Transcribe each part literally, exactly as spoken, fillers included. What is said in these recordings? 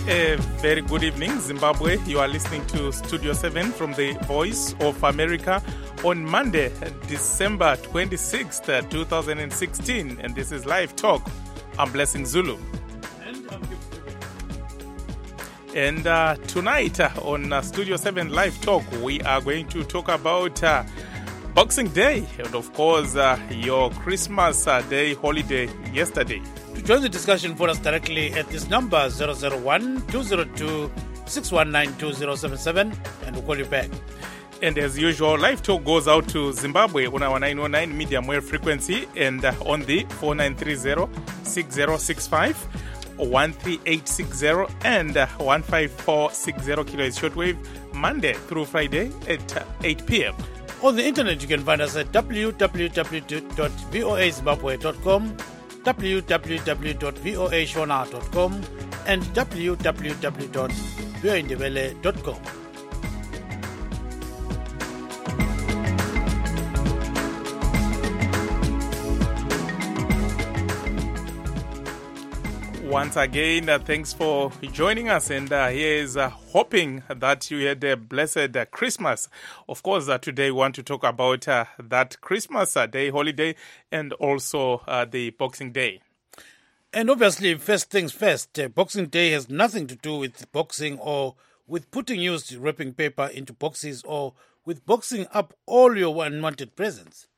A very good evening, Zimbabwe. You are listening to Studio seven from the Voice of America on Monday, December twenty-sixth, twenty sixteen. And this is Live Talk. I'm Blessing Zulu. And I'm And uh, tonight uh, on uh, Studio seven Live Talk, we are going to talk about uh, Boxing Day and, of course, uh, your Christmas uh, Day holiday yesterday. To join the discussion for us directly at this number zero zero one, two zero two, six one nine, two zero seven seven, and we'll call you back. And as usual, Live Talk goes out to Zimbabwe on our nine oh nine medium wave frequency and uh, on the four nine three zero, six zero six five, one three eight six zero and uh, one five four six zero kilohertz shortwave Monday through Friday at uh, eight p.m. On the internet, you can find us at w w w dot voa zimbabwe dot com, w w w dot voa shona dot com, and w w w dot voa ndebele dot com. Once again, uh, thanks for joining us, and uh, here's uh, hoping that you had a blessed uh, Christmas. Of course, uh, today we want to talk about uh, that Christmas uh, Day holiday and also uh, the Boxing Day. And obviously, first things first, uh, Boxing Day has nothing to do with boxing or with putting used wrapping paper into boxes or with boxing up all your unwanted presents.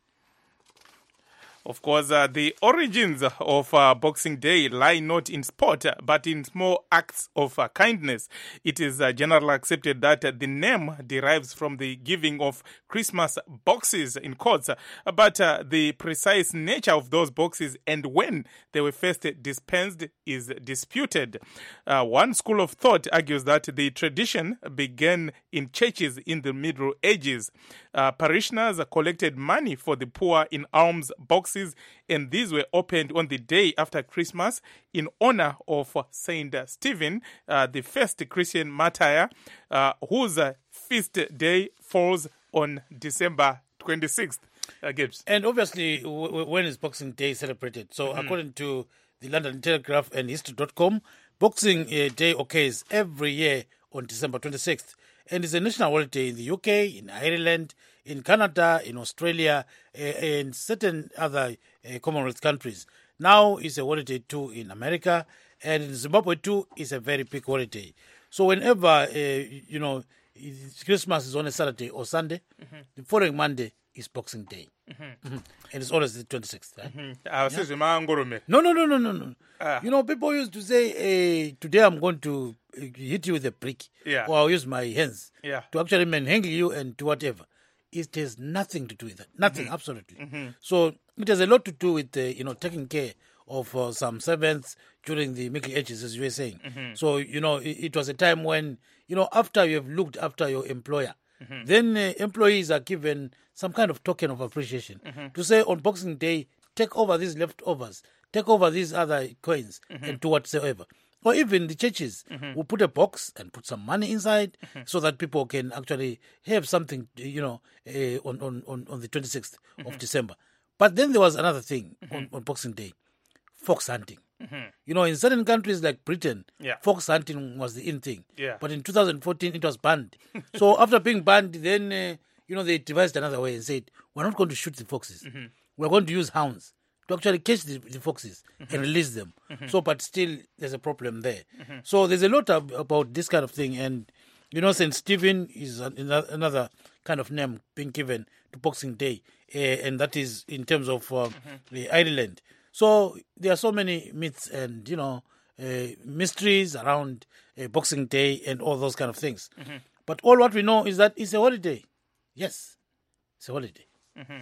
Of course, uh, the origins of uh, Boxing Day lie not in sport, uh, but in small acts of uh, kindness. It is uh, generally accepted that uh, the name derives from the giving of Christmas boxes in quotes, uh, but uh, the precise nature of those boxes and when they were first dispensed is disputed. Uh, one school of thought argues that the tradition began in churches in the Middle Ages. Uh, parishioners collected money for the poor in alms boxes, and these were opened on the day after Christmas in honor of Saint Stephen, uh, the first Christian martyr, uh, whose uh, feast day falls on December twenty-sixth. Uh, Gibbs. And obviously, w- w- when is Boxing Day celebrated? So mm-hmm. according to the London Telegraph and history dot com, Boxing uh, Day occurs every year on December twenty-sixth. And it's a national holiday in the U K, in Ireland, in Canada, in Australia, uh, and certain other uh, Commonwealth countries. Now it's a holiday too in America, and in Zimbabwe too it's a very big holiday. So whenever, uh, you know, Christmas is on a Saturday or Sunday, mm-hmm. the following Monday is Boxing Day. Mm-hmm. Mm-hmm. And it's always the twenty-sixth. Right? Mm-hmm. Yeah? No, no, no, no, no, no. Uh. You know, people used to say, hey, today I'm going to hit you with a brick, yeah. or I'll use my hands yeah. to actually manhandle you and do whatever. It has nothing to do with that. Nothing, mm-hmm. absolutely. Mm-hmm. So it has a lot to do with, uh, you know, taking care of uh, some servants during the Middle Ages, as you were saying. Mm-hmm. So, you know, it, it was a time when, you know, after you have looked after your employer, mm-hmm. then uh, employees are given some kind of token of appreciation mm-hmm. to say on Boxing Day, take over these leftovers, take over these other coins mm-hmm. and do whatsoever. Or even the churches mm-hmm. will put a box and put some money inside mm-hmm. so that people can actually have something, you know, uh, on, on, on, on the twenty-sixth mm-hmm. of December. But then there was another thing mm-hmm. on, on Boxing Day, fox hunting. Mm-hmm. You know, in certain countries like Britain, yeah. fox hunting was the in thing. Yeah. But in two thousand fourteen, it was banned. So after being banned, then, uh, you know, they devised another way and said, we're not going to shoot the foxes. Mm-hmm. We're going to use hounds to actually catch the, the foxes mm-hmm. and release them. Mm-hmm. So, but still, there's a problem there. Mm-hmm. So there's a lot of, about this kind of thing. And, you know, Saint Stephen is another kind of name being given to Boxing Day. Uh, and that is in terms of uh, mm-hmm. Ireland. So there are so many myths and, you know, uh, mysteries around uh, Boxing Day and all those kind of things. Mm-hmm. But all what we know is that it's a holiday. Yes, it's a holiday. Mm-hmm.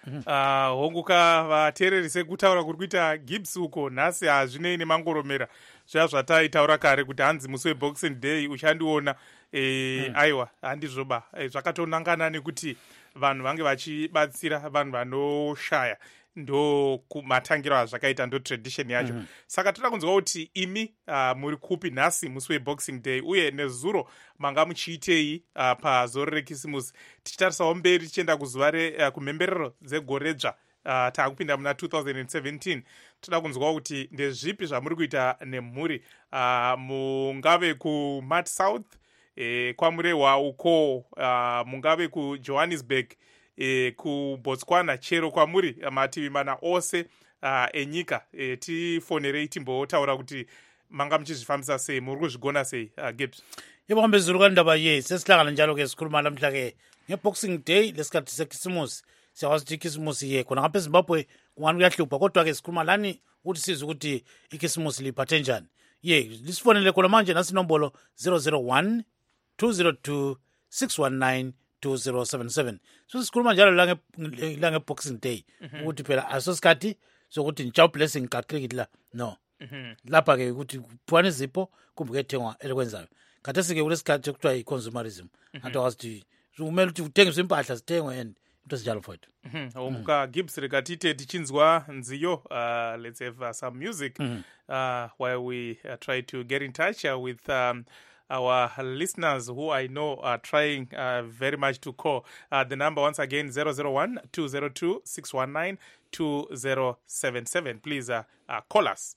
honguka vateereri sekutaura kuri kuita Gibbs uko nhasi hazvinei nemangoromera zviya zvataitaura kare kuti hanzi musi weBoxing Day uchandiona e, mm. aiwa handizvoba e, zvakatonangana nekuti vanhu vange vachibatsira vanhu vanoshaya ndo kumatangiro azvakaita ndo tradition yacho mm-hmm. saka toda kunzwa kuti imi uh, muri kupi nhasi musi weBoxing Day uye nezuro manga muchiitei uh, pazoro rekisimusi tichitarisawo mberi tichienda kuzuva uh, kumhemberero dzegoredzva uh, taakupinda muna two thousand seventeen. Toda kunzwa kuti ndezvipi zvamuri kuita nemhuri uh, mungave kuMat South eh, kwamurehwa uko uh, mungave kuJohannesburg eh, kuBotswana chero kwamuri mativi mana ose uh, enyika eh, tifonerei timbotaura kuti manga muchizvifambisa sei, muri kuzvigona sei uh, Gibbs? Yebo ngambezuluka ndaba ye sesihlangana njalo ke sikhuluma namhla ke ngeBoxing Day lesikhathi seKhisimusi. Siyakwazi ukuthi iKhisimusi ye khona ngapha eZimbabwe kungani kuyahlupha, kodwa ke sikhuluma lani ukuthi size ukuthi iKhisimusi liphathe njani. Ye lisifonele khona manje nasi inombolo zero zero one two zero two six one nine two zero seven seven. So sikhuluma njalo la nge la ngeBoxing Day ukuthi phela asosikhathi sokuthi njawu blessing kakrikit la no. Lapha ke ukuthi kuphwane izipho kumbe kethengwa elikwenzayo. Khathesi ke kulesikhathi ekuthiwa i-consumerism. Anto wazi umele ukuthi uthengiswe impahla zithengwe and into ezinjalo mfowethu. Umuka Gibbs rekatite tichinzwa nziyo. Uh, let's have uh, some music mm-hmm. uh, while we uh, try to get in touch uh, with um, our listeners who I know are trying uh, very much to call. Uh, the number once again zero zero one two zero two six one nine two zero seven seven. Please uh, uh, call us.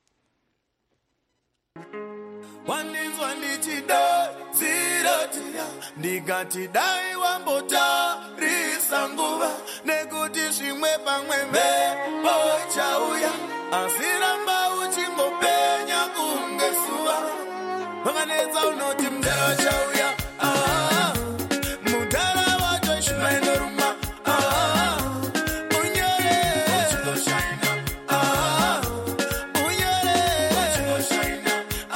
One is one ditida zero tia ndigati dai wambota risanguva nekuti shimwe pamwe me bocha uya asiramba uchingopenya kungesuva vanganeza unoti mdara chauya ah mudara wacho shimwe noruma ah unyere uchingo shaina ah unyere uchingo shaina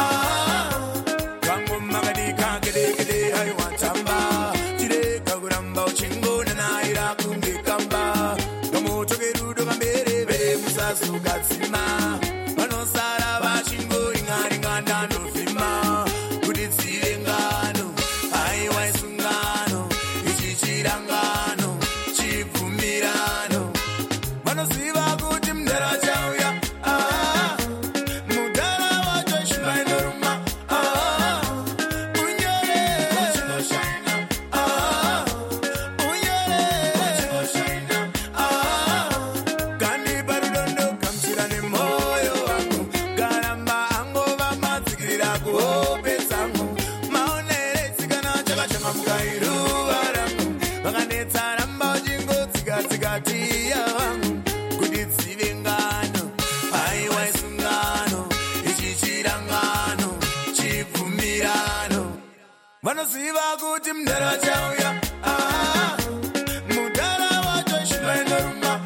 Sugatsima, Manosara Bashingo, Ingaringanda, no Fima, Guditsirengano, Aiwai Sungano, Ichichirangano, Chipumirano, Manosiva Gutim Derajauya, ah, Mudara Wajosh Mainoruma, ah, Unyere, Wachino Shaina, ah, Unyere, Wachino Shaina, ah, Gandhi Barudondo. Moyo wangu garamba angova matsikira kuhope zangu maonere tsikana chakachama mukairu varangu vakanetsa ramba uchingo tsika tsikatiya vangu kuti tsive ngano aiwa isungano ichichirangano chibvumirano vanoziva kuti mudara chauya ah mudara wacho shimainoruma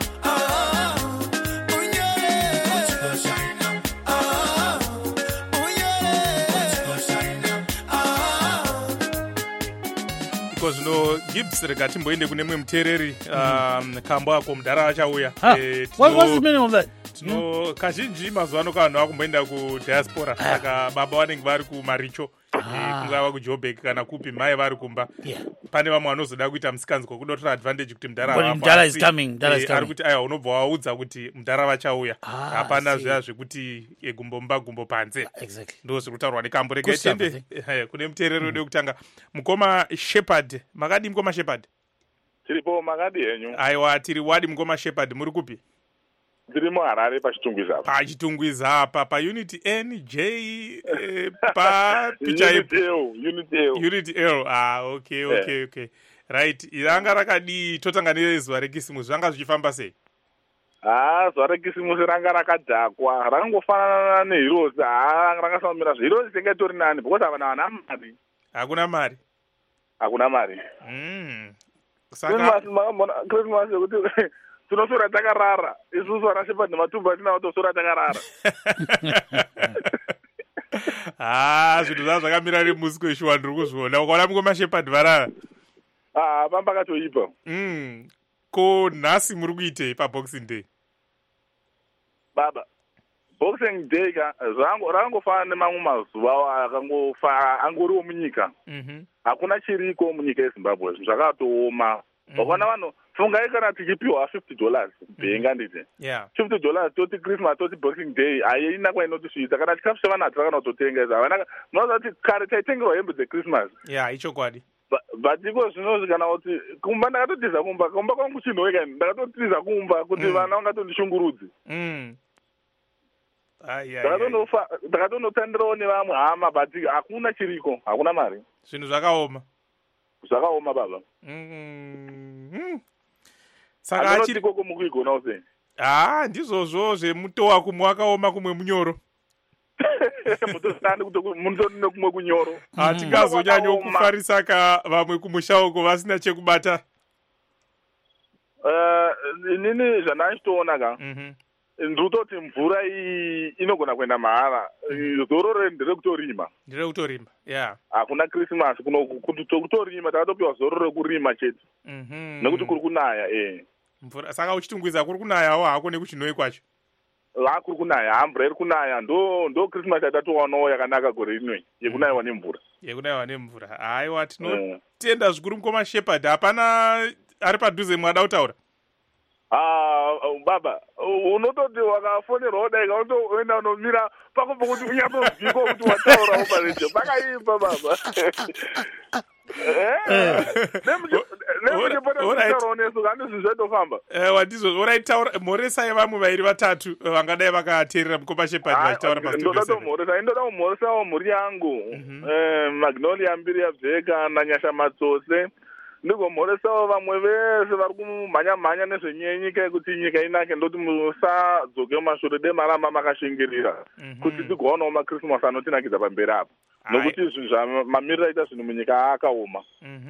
zvino Gibbs rega timboende kune mwe mutereri um, kambo ako mudhara achauya. Eh, what was the meaning of that? No, kazhinji mazuva ano kanhu akumboenda kudiaspora saka baba vanenge vari kumaricho kungava kuJoburg kana kupi mai vari kumba. Pane vamwe vanozoda kuita musikanzwa kudotora advantage kuti mudhara is coming ari kuti aya unobva waudza kuti mudhara vachauya hapana zviya zvekuti egumbomba gumbo panze. Ndo zviri kutaurwa nekambo. Rega tiende kune mutereri wode kutanga mukoma Shepherd. Makadi mukoma Shepherd? Tiripo makadi henyu. Aiwa tiri wadi mukoma Shepherd, muri kupi? Tiri muHarare pachitungwiza apa. Pachitungwiza apa pa Unity N J eh, pa picha Unity L, Unity L. Unity L. Ah, okay, okay, yeah. Okay. Right. Iranga rakadi totanga nezuva reKhisimusi zvanga zvichifamba sei? Ah, zuva reKhisimusi ranga rakadhakwa. Rangofanana neHeroes. Ah, rangasamira zveHeroes tinge tori nani because havana vana mari. Hakuna mari. Hakuna mari. Mm. Saka Christmas yekuti tinosora takarara. Isusu vana Shepherd nematumba tina kutosora takarara. Ah, zvinhu zvaa zvakamira nemusi kweshuwa ndiri kuzviona. Ukaona mukoma Shepherd varara? Ah, pamba katoipa. Mm. Ko nhasi muri kuitei paBoxing Day? Baba, Boxing Day ka zvangu rangofana nemamwe mazuva akangofa angoriwo munyika. Mhm. Hakuna chiriko munyika yeZimbabwe. Zvakatooma. Vakona vanhu fungai kana tichipiwa fifty dollars bhenga ndite. Yeah. fifty dollars toti Christmas toti Boxing Day haina kwainotisvitsa kana tikapisa vanhu hatikana kutotenga izvo. Havana munoziva kuti kare taitengerwa hembe dzeChristmas. Yeah, ichokwadi. but iko zvino kana kuti kumba ndakatotiza kumba kumba kwangu chinhoeka ndakatotiza kumba kuti vana vangatondishungurudzi Mm. Ai ai. ndakatonofa ndakatonotandirawo nevamwe hama but hakuna chiriko hakuna mari Zvinhu zvakaoma. zvakaoma baba Mm. Saka achiri achiri koko mukuigona use ah ndizvozvo zvemutowa kumwe wakaoma kumwe munyoro. mutosani kuti mutori nekumwe kunyoro Hatingazonyanya kufarisa ka vamwe kumusha uko vasina chekubata. Eh, inini zvandachitoona ka Mhm. ndikutoti mvura iyi inogona kuenda mahara zororo nderekutorima Ndire kutorima. Yeah. hakuna krismasi kuti tokutorima takatopiwa zororo rekurima chete Mhm. nekuti kuri kunaya eh Mvura saka uchitungwiza kuri kunayawo hako nekuchinoi kwacho. la kuri kunaya hamvura iri kunaya ndo ndo krismasi yatatowanawo yakanaka gore rinoi yekunayiwa nemvura Yekunayiwa nemvura. Haiwa tinotenda zvikuru mukoma Shepherd. Hapana ari padhuze mwada kutaura. Ah, baba unototi wakafonerwa kudai kautoenda unomira pako pokuti unyatozwiko kuti wataurawo paredio pakaipa baba nemuchipotaaurawo nesu kandi zvinhu zvaitofamba Ewa ndizvo oraitaura mhoresai vamwe vairi vatatu vangadai vakateerera mukoma Shepherd vachitaura ndoda tomhoresa indoda kumhoresawo mhuri yangu magnolia mbiri yabveka nanyasha matsose ndigomhoresawo vamwe vese vari kumhanya-mhanya nezvenyika yekuti nyika inake ndoti musadzoke mumashure demaramba makashingirira kuti tigowanawo makrismasi anotinakidza pamberi apo nokuti zvinhu zvamamiriro aita zvinhu munyika akaoma.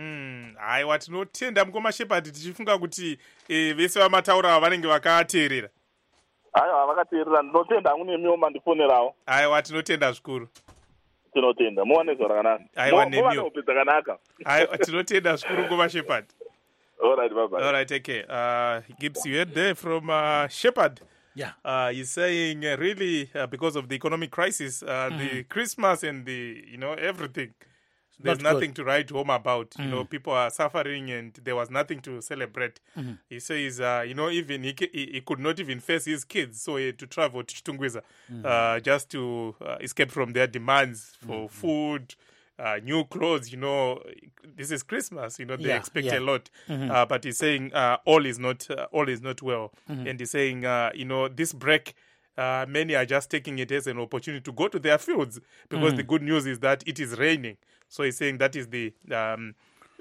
Haiwa tinotenda mukoma Shepherd tichifunga kuti vese vamataura vanenge vakateerera. Haiwa vakateerera ndinotenda hangu nemiwo mandifonerawo. Haiwa tinotenda zvikuru. Tinotenda muwane zuva rakanaka. Aiwa nemiwo. Muwane zvakanaka. Haiwa tinotenda zvikuru mukoma Shepherd. All right, bye bye. All right, take care. Uh, Gibbs, you heard there from uh, Shepherd. Yeah. Uh, he's saying uh, really uh, because of the economic crisis, uh, mm-hmm. the Christmas and the, you know, everything, there's Not nothing good. to write home about. Mm-hmm. You know, people are suffering and there was nothing to celebrate. Mm-hmm. He says, uh, you know, even he, he, he could not even face his kids, so he had to travel to Chitungwiza mm-hmm. uh, just to uh, escape from their demands for mm-hmm. food, Uh, new clothes, you know, this is Christmas, you know, they yeah, expect yeah. a lot. Mm-hmm. Uh, but he's saying uh, all is not uh, all is not well. Mm-hmm. And he's saying, uh, you know, this break, uh, many are just taking it as an opportunity to go to their fields because mm-hmm. the good news is that it is raining. So he's saying that is the um,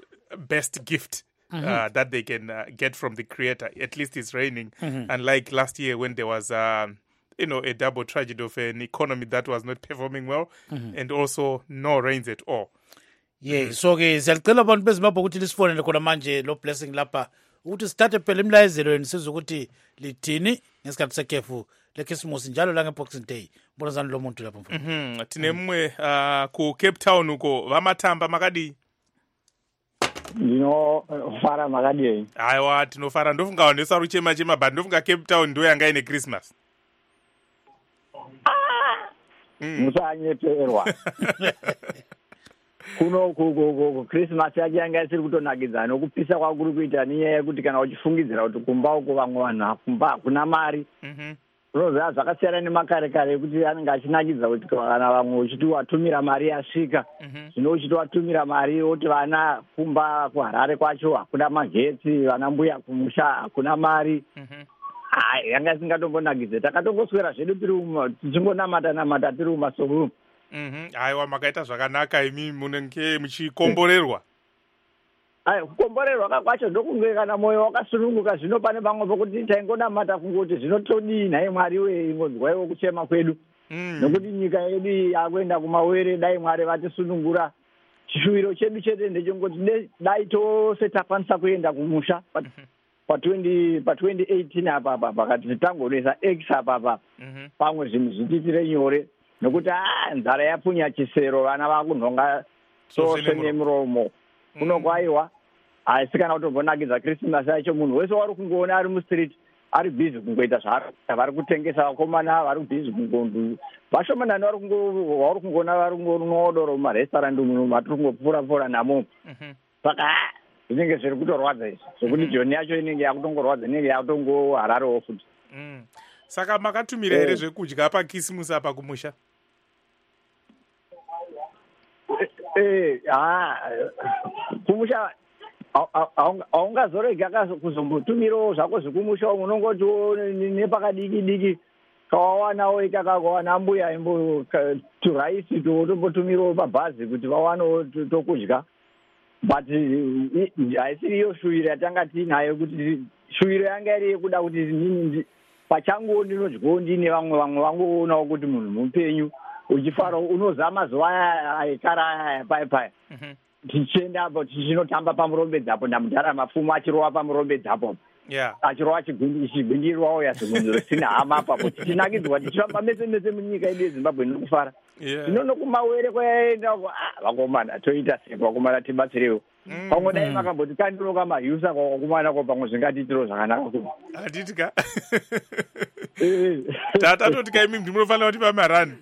best gift mm-hmm. uh, that they can uh, get from the Creator. At least it's raining. Mm-hmm. Unlike last year when there was... Um, you know, a double tragedy of an economy that was not performing well mm-hmm. and also no rains at all. Yeah, mm-hmm. so ke siyacela abantu bezimbabwe ukuthi lisifonele khona manje lo blessing lapha ukuthi sithathe phela imlayezelo yenu sizwe ukuthi lithini ngesikhathi sekhefu leChristmas njalo la ngeBoxing Day. Mbonazana lo muntu lapha mfana. Mhm, tine mwe uh, ku Cape Town uko vamatamba makadi. Ndino fara makadi. Aiwa tinofara ndofunga wandesa ruchema chema but ndofunga Cape Town ndo yanga ine Christmas. Musanyeperwa kuno ku Christmas yake yanga isiri kutonakidza nokupisa kwakuri kuita niye yekuti kana uchifungidzira kuti kumba uko vamwe vanhu kumba kuna mari rozva zvakasiyana nemakare kare kuti anenge achinakidza kuti kana vamwe uchiti watumira mari yasvika zvino uchiti watumira mari woti vana kumba kuHarare kwacho hakuna magetsi vana mbuya kumusha hakuna mari hai yanga isingatombonakidze takatongoswera zvedu tiri tichingonamata namata tiri mumasoro mhm aiwa makaita zvakanaka imi munenge muchikomborerwa ai kukomborerwa kwacho ndokunge kana moyo wakasununguka zvino pane vamwe pokuti taingonamata kungoti zvinotodii nhai mwari wee ingonzwaiwo kuchema kwedu nokuti nyika yedu yakuenda kumawere dai mwari vatisunungura chishuwiro chedu chete ndechongoti dai tose takwanisa kuenda kumusha pa twenty eighteen apa apa pakati tangonesa x apa apa pamwe zvinhu zvititire nyore nokuti ah nzara yapunya chisero vana vakunhonga sose nemuromo kunokwaiwa asi kana kutombonakidza Christmas yacho munhu wese wari kungoona ari mustreet ari busy kungoita zvaari vari kutengesa vakomana vari busy kungondu vashomanani vari vari kungoona vari kungonodoro mumarestaurant umu matiri kungopfuura pfuura namo saka zvinenge zviri kutorwadza izvi zvokuti joni yacho inenge yakutongorwadza inenge yakutongohararewo futi. Saka makatumira here zvekudya pakisimusi apa kumusha? Eh, ah, kumusha aungazorega kuzombotumirawo zvako zvekumusha unongoti nepakadiki diki kawawanawo ikakawana mbuya imbo turaisi totombotumirawo pabhazi kuti vawanawo tokudya, but haisiri iyo shuwiro yatanga tiinayo kuti shuwiro yanga iri yekuda kuti nini pachangu ndinodyawo ndine vamwe vamwe vangoonawo kuti munhu mupenyu uchifara unozama zuva aya aikara aya pai pai tichiendapo tichinotamba pamurombedziapo ndamudhara mafumo achirowa pamurombedziapo achirowa chigwindirwawo yazvigunzo risina hama papo tichinakidzwa tichifamba mese mese munyika yedu yezimbabwe nokufara tinono kumawere kwayaenda vakomana toita sei vakomana tibatsirewo pamwe dai makamboti kandiroka mahyusa kwakumanako pamwe zvingatitiro zvakanaka ku hatitika tatati kaimi mndu munofanira kuti pamarani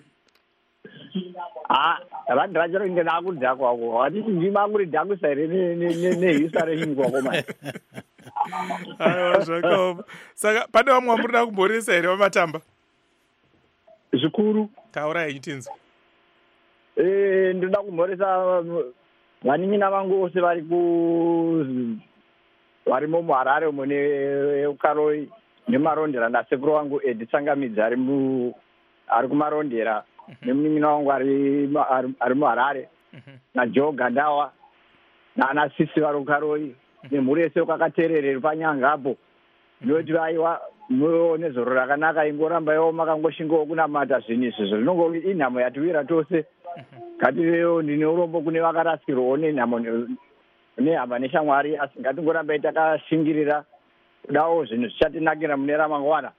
ah vanhu vachiro inge nakudya kwako hatiti ndima kuri dhakusa here nehyusa renyingwa komana aiwa zvakaoma. Saka pane vamwe vamurida kumboresa here vamatamba zvikuru? taurai ichitinzi. Eh, ndoda kumhoresa vanin'ina vangu vose vari ku varimo muharare umo neukaroi nemarondera nasekuru wangu edi tsangamidzi ari mu ari kumarondera nemunin'ina wangu ari ari muharare najoe gandawa naana sisi vari kukaroi nemhuri yese kwakaterereri panyanga apo ndinoti vaiwa muone zoro rakanaka ingoramba iwo makangoshingawo kunamata zvinhu izvi zvinongo inhamo yatiwira tose ngativewo ndine urombo kune vakarasikirwawo nenhamo nehama neshamwari asi ngatingorambai takashingirira kudawo zvinhu zvichatinakira mune ramangwana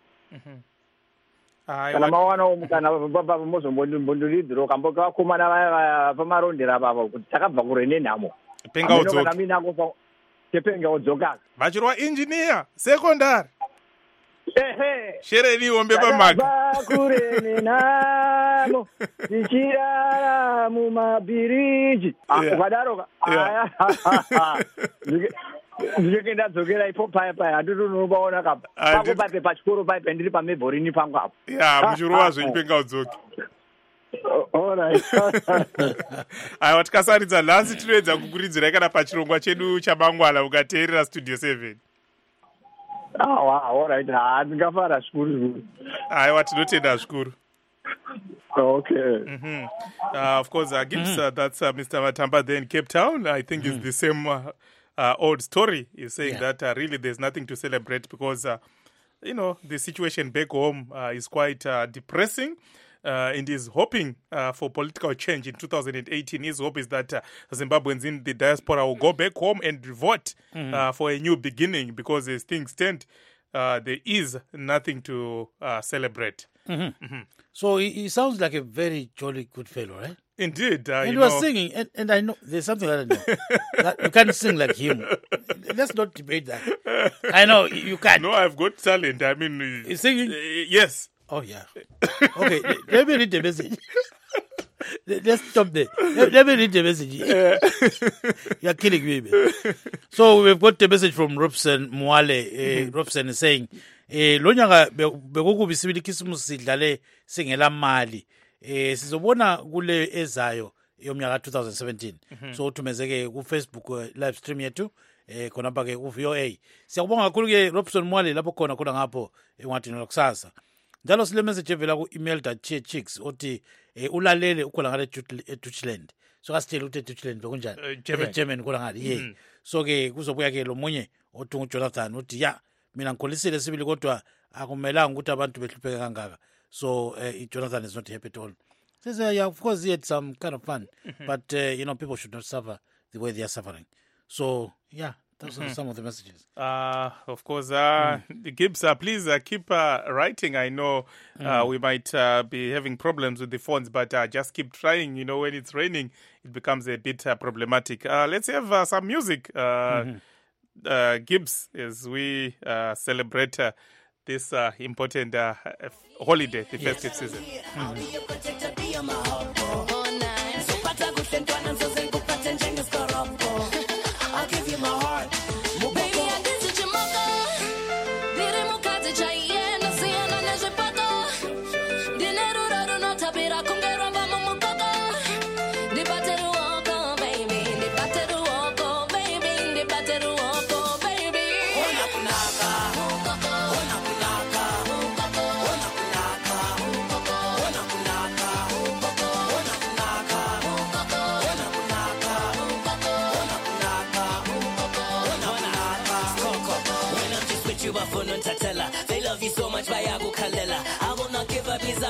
kana mawanawo mukana mozombondiridzira ukamboka vakomana vaya pamarondera papa kuti takabva kure nenhamo pengaudzoka minako tepengaudzoka vachirwa injiniya sekondari ehe shereniwo mbepamaka kure nenhamo tichirara mumabhiriji ukadaroka aya ndinenge ndadzokera ipo paya paya hatitonobaona kapa pako paipe pachikoro paipe ndiri pamebhorini pangu apo ya muchirowa zvenyu pengaudzoki. aiwa tikasaridza nhasi tinoedza kukuridzirai kana pachirongwa chedu chamangwana ukateerera studio seven. awa alright handingafara zvikuru aiwa tinotenda zvikuru. Okay. Mm-hmm. Uh, of course, uh, Gibbs, mm-hmm. uh, that's uh, Mister Matamba there in Cape Town. I think mm-hmm. it's the same uh, uh, old story. He's saying yeah. that uh, really there's nothing to celebrate because, uh, you know, the situation back home uh, is quite uh, depressing. Uh, and he's hoping uh, for political change in two thousand eighteen. His hope is that uh, Zimbabweans in the diaspora will go back home and vote mm-hmm. uh, for a new beginning because as things stand, uh, there is nothing to uh, celebrate. Mm-hmm. Mm-hmm. So he, he sounds like a very jolly good fellow, right? Indeed. Uh, and you he was know, singing, and, and I know there's something that I know. that you can't sing like him. Let's not debate that. I know you can't. No, I've got talent. I mean, he's singing. Uh, yes. Oh yeah. Okay, let me read the message. Let's stop there. Let, let me read the message. You're killing me, man. So we've got the message from Robson Mwale. Uh, Robson is saying, lo nyaka bekukubisibili Christmas sidlale singela mali. Eh sizobona kule ezayo yomnyaka two thousand seventeen. So tumezeke ku Facebook uh, live stream yethu eh khona pha ke ku V O A. Siyabonga kakhulu ke Robson Mwale lapho khona khona ngapho engathi nokusasa. Njalo sile message evela ku email dot chicks othi eh, ulalele ukhola ngale eDutchland. So kasitshela ukuthi eDutchland bekunjani? Uh, German. German khola ngale. Yeah. Mm. So ke kuzobuya ke lo munye othi uJonathan uthi ya mina ngikholisile sibili kodwa akumelanga ukuthi abantu behlupheke kangaka. So uh, Jonathan is not happy at all. Says, uh, yeah, of course he had some kind of fun, mm-hmm. but uh, you know, people should not suffer the way they are suffering. So yeah, those mm-hmm. are some of the messages. Uh, of course, uh, mm. Gibbs, uh, please uh, keep uh, writing. I know uh, mm. we might uh, be having problems with the phones, but uh, just keep trying. You know, when it's raining, it becomes a bit uh, problematic. Uh, let's have uh, some music, uh, mm-hmm. uh, Gibbs, as we uh, celebrate uh, this uh, important uh, holiday, the yes. festive season. Mm-hmm. I'll give you my heart. Baby, I did it, Jamaica. Did it, Mukati, Chayenne, I see an energy pato. Dinero, I don't know, Tapira, Kungera, Mamma, Mukaka. The battery walk up.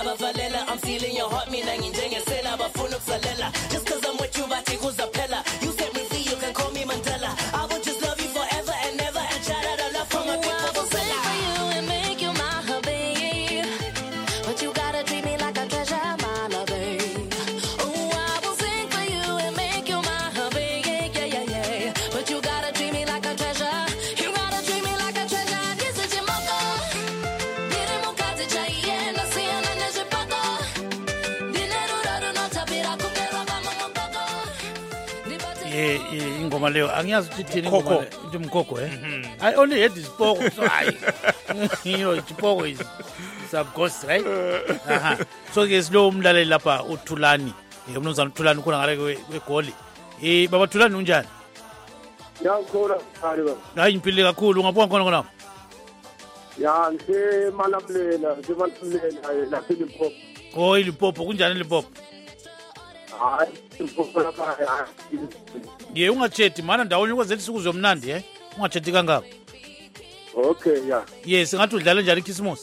bavalela. I'm feeling your heart, mina nginjengesela bafuna ukusalela. Just cause I'm with you, bathi kuzaphela. You set me free, you can call me Mandela. I will just love you forever and never and shout out a love for my people. I will sing for you and make you my hubby, but you gotta treat me like a treasure, my lover. Oh, I will sing for you and make you my hubby, yeah, yeah, yeah, yeah. But you gotta treat me like a treasure. You gotta treat me like a treasure. This is your motto. Dile mukazi chaiye na siana neje pako. Dinero raro no tapira kumbera kama mokoko. Eh, eh, ingoma leyo angiyazi ukuthi thini Mkhokho. ingoma le- ithi mkhokho eh. I only heard isipoko so I you know isipoko is some ghost right. Aha. So ke silo umlaleli lapha uThulani. Eh umnumzana uThulani khona ngale kwe- kwegoli. Eh baba Thulani unjani? Yakhona khali baba. Hayi impilo kakhulu ungabona khona khona. Ya ngisemalablela, ngisemalablela lapha eLimpopo. Oh iLimpopo kunjani iLimpopo? Hayi, eLimpopo lapha hayi. Ye ungachethi mana ndawonye ukwenzela isuku zomnandi eh. Ungachethi kangaka. Okay, ya. Yes ngathi udlala njani iChristmas?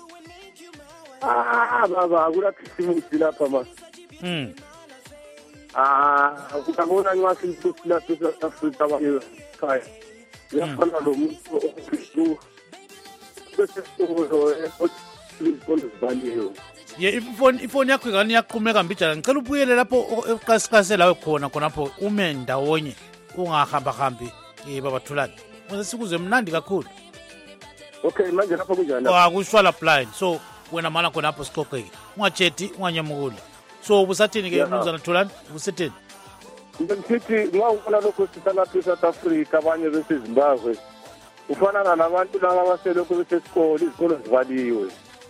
Ah, baba, kula Christmas lapha ma. Mm. Ah, ukabona ngiwathi isuku lapha eSouth Africa bayo khaya. Yafana lo muntu oKristu. Bese kuzo esikole zibaliyo. Ye ifoni ifoni yakho ngani yaqhumeka mbijana ngicela ubuyele lapho eqasikase lawe khona khonapho ume ndawonye ungahamba hambi eh baba Thulani manje sikuzwe mnandi kakhulu Okay, manje lapha kunjani? akushwala blind so wena mana khonapho siqoqeke ungachethi unganyamukule so ubusathini ke Yeah. mnumzana Thulani ubusethini Ngisithi ngawubona lokho sisalapha eSouth Africa abanye beseZimbabwe. Ufana nalabantu laba abaselokho besesikole izikole zivaliwe.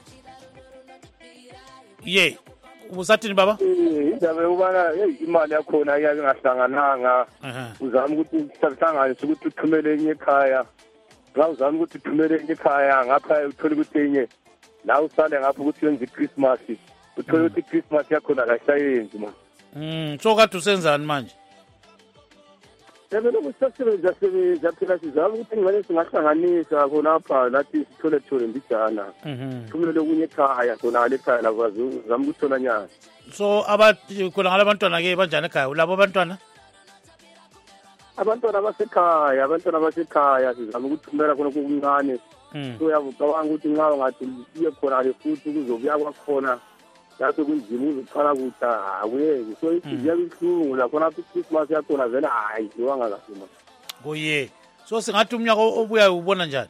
ye ubusathini baba Eh, indaba yokubana hey imali yakhona iyabe ngahlangananga. aha Uzama ukuthi uhlanganise ukuthi uthumele enye ekhaya. Nga uzama ukuthi uthumele enye ekhaya ngapha uthole ukuthi enye la usale ngapha ukuthi yenze iChristmas. Uthole ukuthi iChristmas yakhona kasayenzi man. mm so kade usenzani manje Yebo lokusebenza sebenza phela sizama ukuthi ngale singahlanganisa khona apha lathi sithole thole mbijana. mhm Thumele kunye ekhaya khona le ekhaya lakwazi uzama ukuthola nyana. so abathi khona ngalabantwana ke banjani ekhaya ulabo abantwana Abantwana basekhaya, abantwana basekhaya sizama ukuthumela khona kokuncane. mm So yavucabanga ukuthi nxa ngathi uye khona le futhi kuzobuya kwakhona. Lapho kunzima uzoqala ukuthi awuyeki. So isiziya ihlungu la khona iChristmas yakhona vele hayi ngiwanga kahle manje. ngoye so singathi umnyaka obuya ubona njani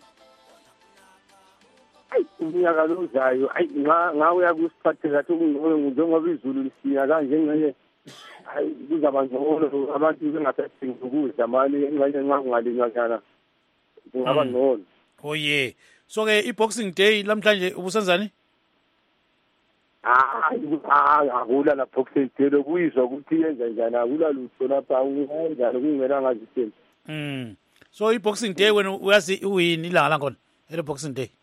Ayi unyaka lo uzayo ayi nga ngawe yakusiphathe kathi ungcono njengoba izulu lisina kanje ngeke hayi kuzaba ngcono abantu bengasadingi ukudla mali engane nxa kungalinywa njana kungaba ngcono. oh yeah so ke i-boxing day lamhlanje ubusenzani Hayi akula la boxing day lokuyizwa ukuthi yenza njani akula lutho lapha ungenjani kungena ngaziseni. mm so i-boxing day wena uyazi uyini ilanga lakhona ele-boxing day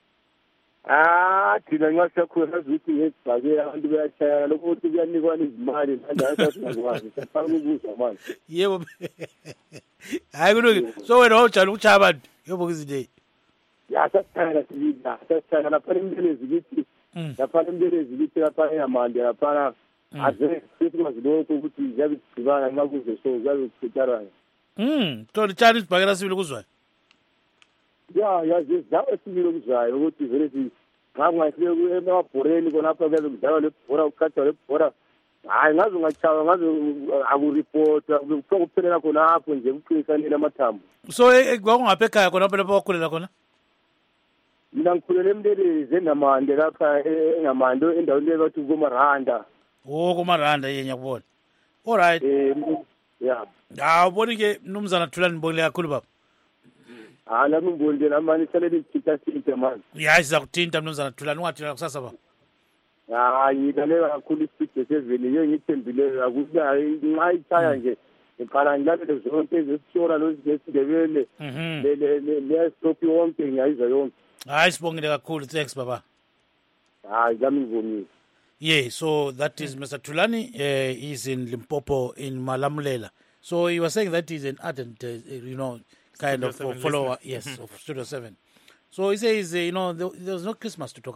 Ah thina ngiyasekhona sazuthi ngezibhakela abantu bayashaya lokho ukuthi kuyanikwana izimali manje asingakwazi sifuna ukuzwa manje. yebo hayi kulungile so wena wawujala ukuchaya abantu i-boxing day Yasasithanda sibida sasithanda lapha imbelezi kithi Mm. lapha imbelezi kithi lapha eyamande lapha aze sithi maziloko ukuthi ziyabe zidibana nxa kuze so ziyabe zichitharana. mm to litshani isibhakela sibili kuzwayo Ya yazi zawe sibili okuzayo ukuthi vele si ngangayifike emabhoreni khonapha kuyabe kudlalwa lebhora ukhathwa lebhora hayi ngaze ngachawa ngaze akuripota kuthiwa kuphelela khonapho nje kuqinisanile amathambo. so kwakungapha ekhaya khona lapho lapho wakhulela khona Mina ngikhulele eMlelezi enamande lapha enamande endaweni le bathi kuMaranda. oh kumaranda ye ngiyakubona all right Eh ya. awuboni ke mnumzana Thulani ngibonile kakhulu baba Ah nami ngibonile namani salele ichitha sinte manje. yayi siza kuthinta mnumzana Thulani ungathina kusasa baba Hayi ngidale kakhulu isipide seveni ye ngithembile akuya nxa ichaya nje ngiqala ngilalele zonke ezisishora lozesindebele mhm le le le stop yonke ngiyayizwa yonke. hayi sibongile kakhulu thanks baba Hayi nami ngivumile. yeah so that is Mister Thulani uh, he's in Limpopo in Malamulela so he was saying that he's an ardent uh, you know kind Studio of seven follower listener. yes of Studio seven so he says uh, you know there, there's no Christmas to talk about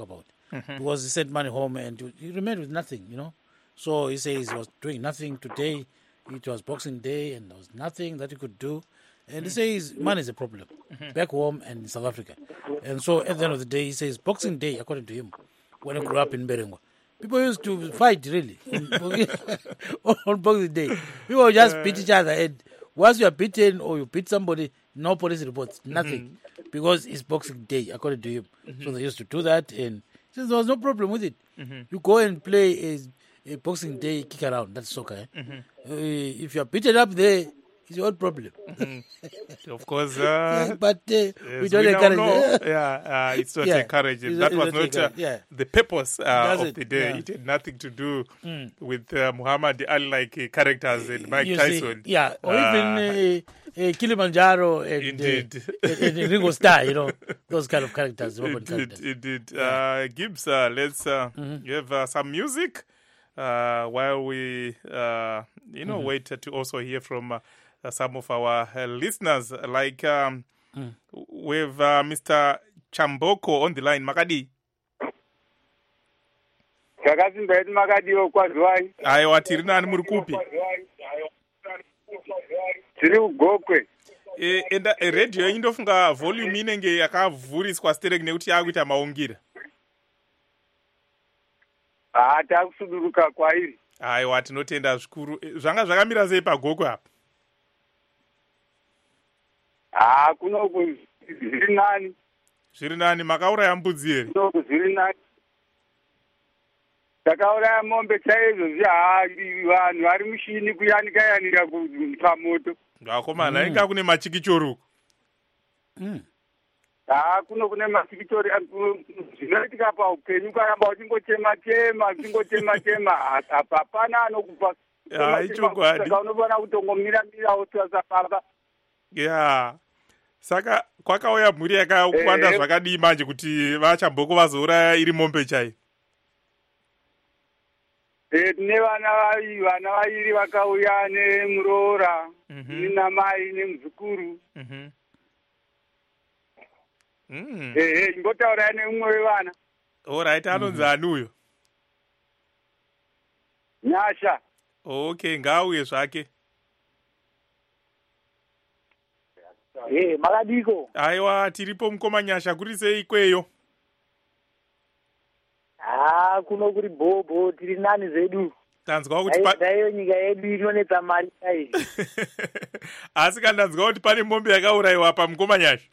mm-hmm. because he sent money home and he remained with nothing, you know. So he says he was doing nothing today. It was Boxing Day and there was nothing that he could do. And he says money is a problem mm-hmm. back home and in South Africa. And so at the end of the day, he says Boxing Day, according to him, when he grew up in Berengwa, people used to fight really on Boxing Day. People would just beat each other. And once you are beaten or you beat somebody, no police reports, nothing. Mm-hmm. Because it's Boxing Day, according to him. Mm-hmm. So they used to do that. And he says there was no problem with it. Mm-hmm. You go and play a, a Boxing Day kick around. That's soccer. Eh? Mm-hmm. Uh, if you are beaten up there, it's your own problem. Mm-hmm. Of course. Uh, yeah, but uh, yes, we don't we encourage it. Yeah, uh, it's not yeah. encouraged. It's That not, was not uh, yeah. the purpose uh, of it? the day. Yeah. It had nothing to do mm. with uh, Muhammad Ali like uh, characters and Mike you Tyson. See, yeah, or uh, even uh, uh, Kilimanjaro and, indeed. Uh, and, and Ringo Starr, you know, those kind of characters. Indeed, characters. indeed. Yeah. Uh, Gibbs, uh, let's uh, mm-hmm. have uh, some music uh, while we, uh, you know, mm-hmm. wait to also hear from uh, some of our uh, listeners. Like um, mm. with uh, Mister Chamboko on the line. Makadi. Takazimbaidi Makadiwo kwaziwai. Aiwa, tiri nani muri kupi? Tiri ugokwe. E, enda e, radio indofunga volume inenge yakavhuriswa stereki nekuti yakuita maungira. Ah, takusuduruka kwairi. Aiwa, tinotenda zvikuru. Zvanga zvakamira sei pagokwe apa? Ah, kunoku zviri nani. Zviri nani, makauraya mbudzi here? Kunoku zviri nani. Takauraya mombe chaizvo zvihavi vanhu vari mushini kuyanika yanika pamoto. Vakomana, mm. inga kune machikichoruko. Mm. Ah, kuno kune machikichori zvinoitika paupenyu karamba uchingochema chema uchingochema chema hapana anokupa. Ah, ichokwadi. Saka unofana kutongomira mira usasapapa. Yeah. Saka kwakauya mhuri yakawanda eh, zvakadii manje kuti vachamboko vazouraya iri mombe chai? Eh, tine vana vai vana vairi vakauya nemuroora mm-hmm. namai nemuzukuru. Mhm. Mm. Eh, eh, ngotaura neumwe wevana. Alright, anonzi ani uyo? Nyasha. Okay, ngauye zvake. Eh, Makadiko. Aiwa, tiripo mukoma Nyasha, kuri sei ikweyo? Ah, kuno kuri bobo, tiri nani zedu. Tanzwa kuti pa... Daiyo nyika yedu inonetsa mari kai. Asi kandanzwa kuti pane mombe yakaurayiwa pa mukoma Nyasha.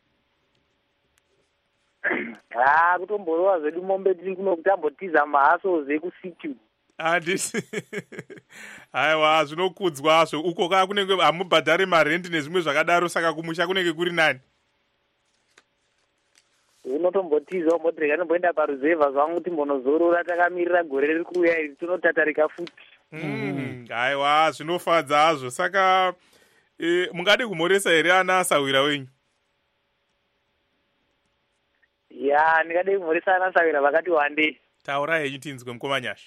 Ah, kutomborova zvedu mombe tiri kuno kutambotiza mahaso zekusitu. Handisi. Aiwa, zvinokudzwa zvo. Uko kaa kunenge hamubhadhari marendi nezvimwe zvakadaro, saka kumusha kunenge kuri nani? Unotombotiza umbotireka nomboenda paruzevha zvangu kuti mbonozorora takamirira gore riri kuuya iri tinotatarika futi. Mm. Aiwa, zvinofadza hazvo. Saka e, mungade kumhoresa here ana Sawira wenyu? Ya, ndingade kumhoresa ana Sawira vakati wandei. Taura henyu tinzwe mukoma Nyasha.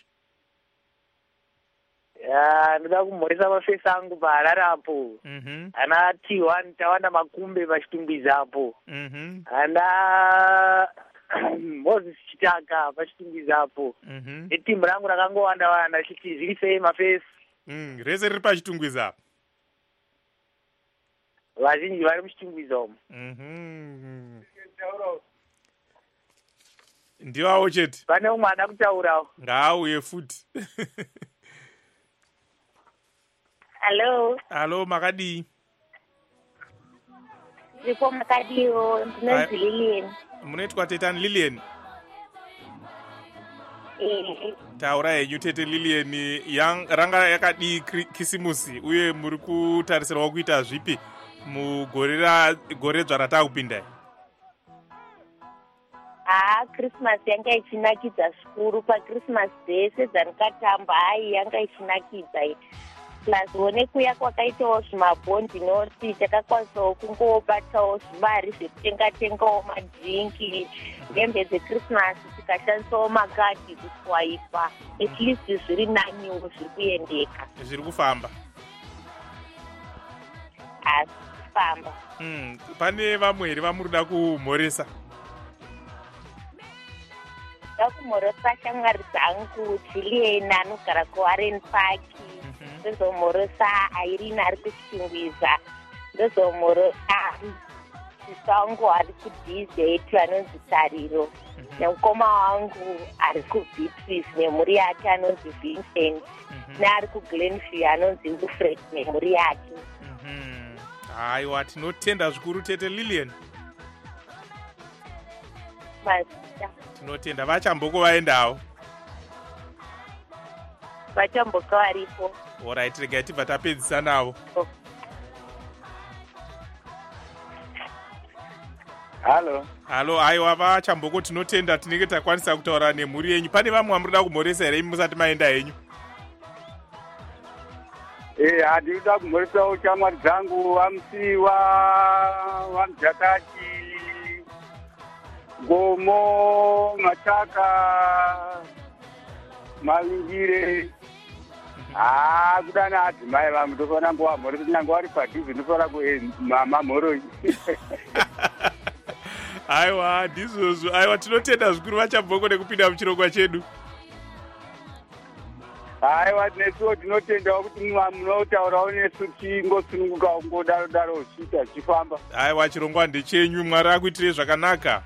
Ya, ndoda kumhoresa mafesa angu paHarare apo. Mhm. Ana T one tawanda makumbe pachitumbidza apo. Mhm. Ana Moses Chitaka pachitumbidza apo. Mhm. Netimbu rangu rakangowanda wanda chiti zviri sei mafesa. Mm, rese riri pachitungwiza apa. Vazhinji vari muchitungwiza umo. Mhm. Ndiwawo chete. Pane umwe ada kutaurawo. Ngauye futi. Hello. Hello, Makadi. Ndipo Makadiwo, ndinonzi Lilian. Munoitwa tetani Lilian? Eh. Taura henyu tete Lilian, yang ranga yakadii kisimusi uye muri kutarisirwa kuita zvipi mugore goredzva ratakupinda? Ah, Christmas yanga ichinakidza zvikuru. Pa-Christmas Day sedzandikatamba hai yanga ichinakidza. Plus one kuya kwakaitawo zvimabhondi noti takakwanisawo kungobatawo zvimari zvekutenga-tengawo madhinki, hembe dzechristmas, tikashandisawo makadhi kuswaipa. At least zviri naniwo zviri kuendeka. Zviri kufamba? Asi kufamba. Mm, pane vamwe here vamuri kuda kumhoresa? ndakumhorosa shamwari dzangu Julian anogara kuWarren Park, ndozomhorosa Irene ari kuchingwiza, ndozomhorosa Sisango ari kuD Z anonzi Tariro, nemukoma wangu ari kuBeatrice nemhuri yake anonzi Vincent, neari kuGlenview anonzi Wilfred nemhuri yake. Haiwa, tinotenda zvikuru tete Lillian. Mazita. Tinotenda vachamboko vaendawo. Vachamboka varipo. Alright, regai tibva tapedzisa navo. Oh. Halo. Halo, aiwa vachamboko tinotenda tinenge takwanisa kutaura nemhuri yenyu. Pane vamwe vamurida kumhoresa here musati maenda henyu? Eh, handinoda kumhorisawo shamwari dzangu Vamsiwa, Vamjakati, Gomo, Mataka, Mavingire. Ah, kudana adzimai vamwe ndofana mbovamhoresa kunyange vari padhuze ndofana mamamhoro. Aiwa, ndizvozvo. Aiwa, tinotenda zvikuru vachamboko nekupinda muchirongwa chedu. Aiwa, nesuwo tinotendawo kuti munotaurawo nesu tingosununguka ungodaro daro uchiita uchifamba. Aiwa, chirongwa ndechenyu, Mwari akuitirei zvakanaka.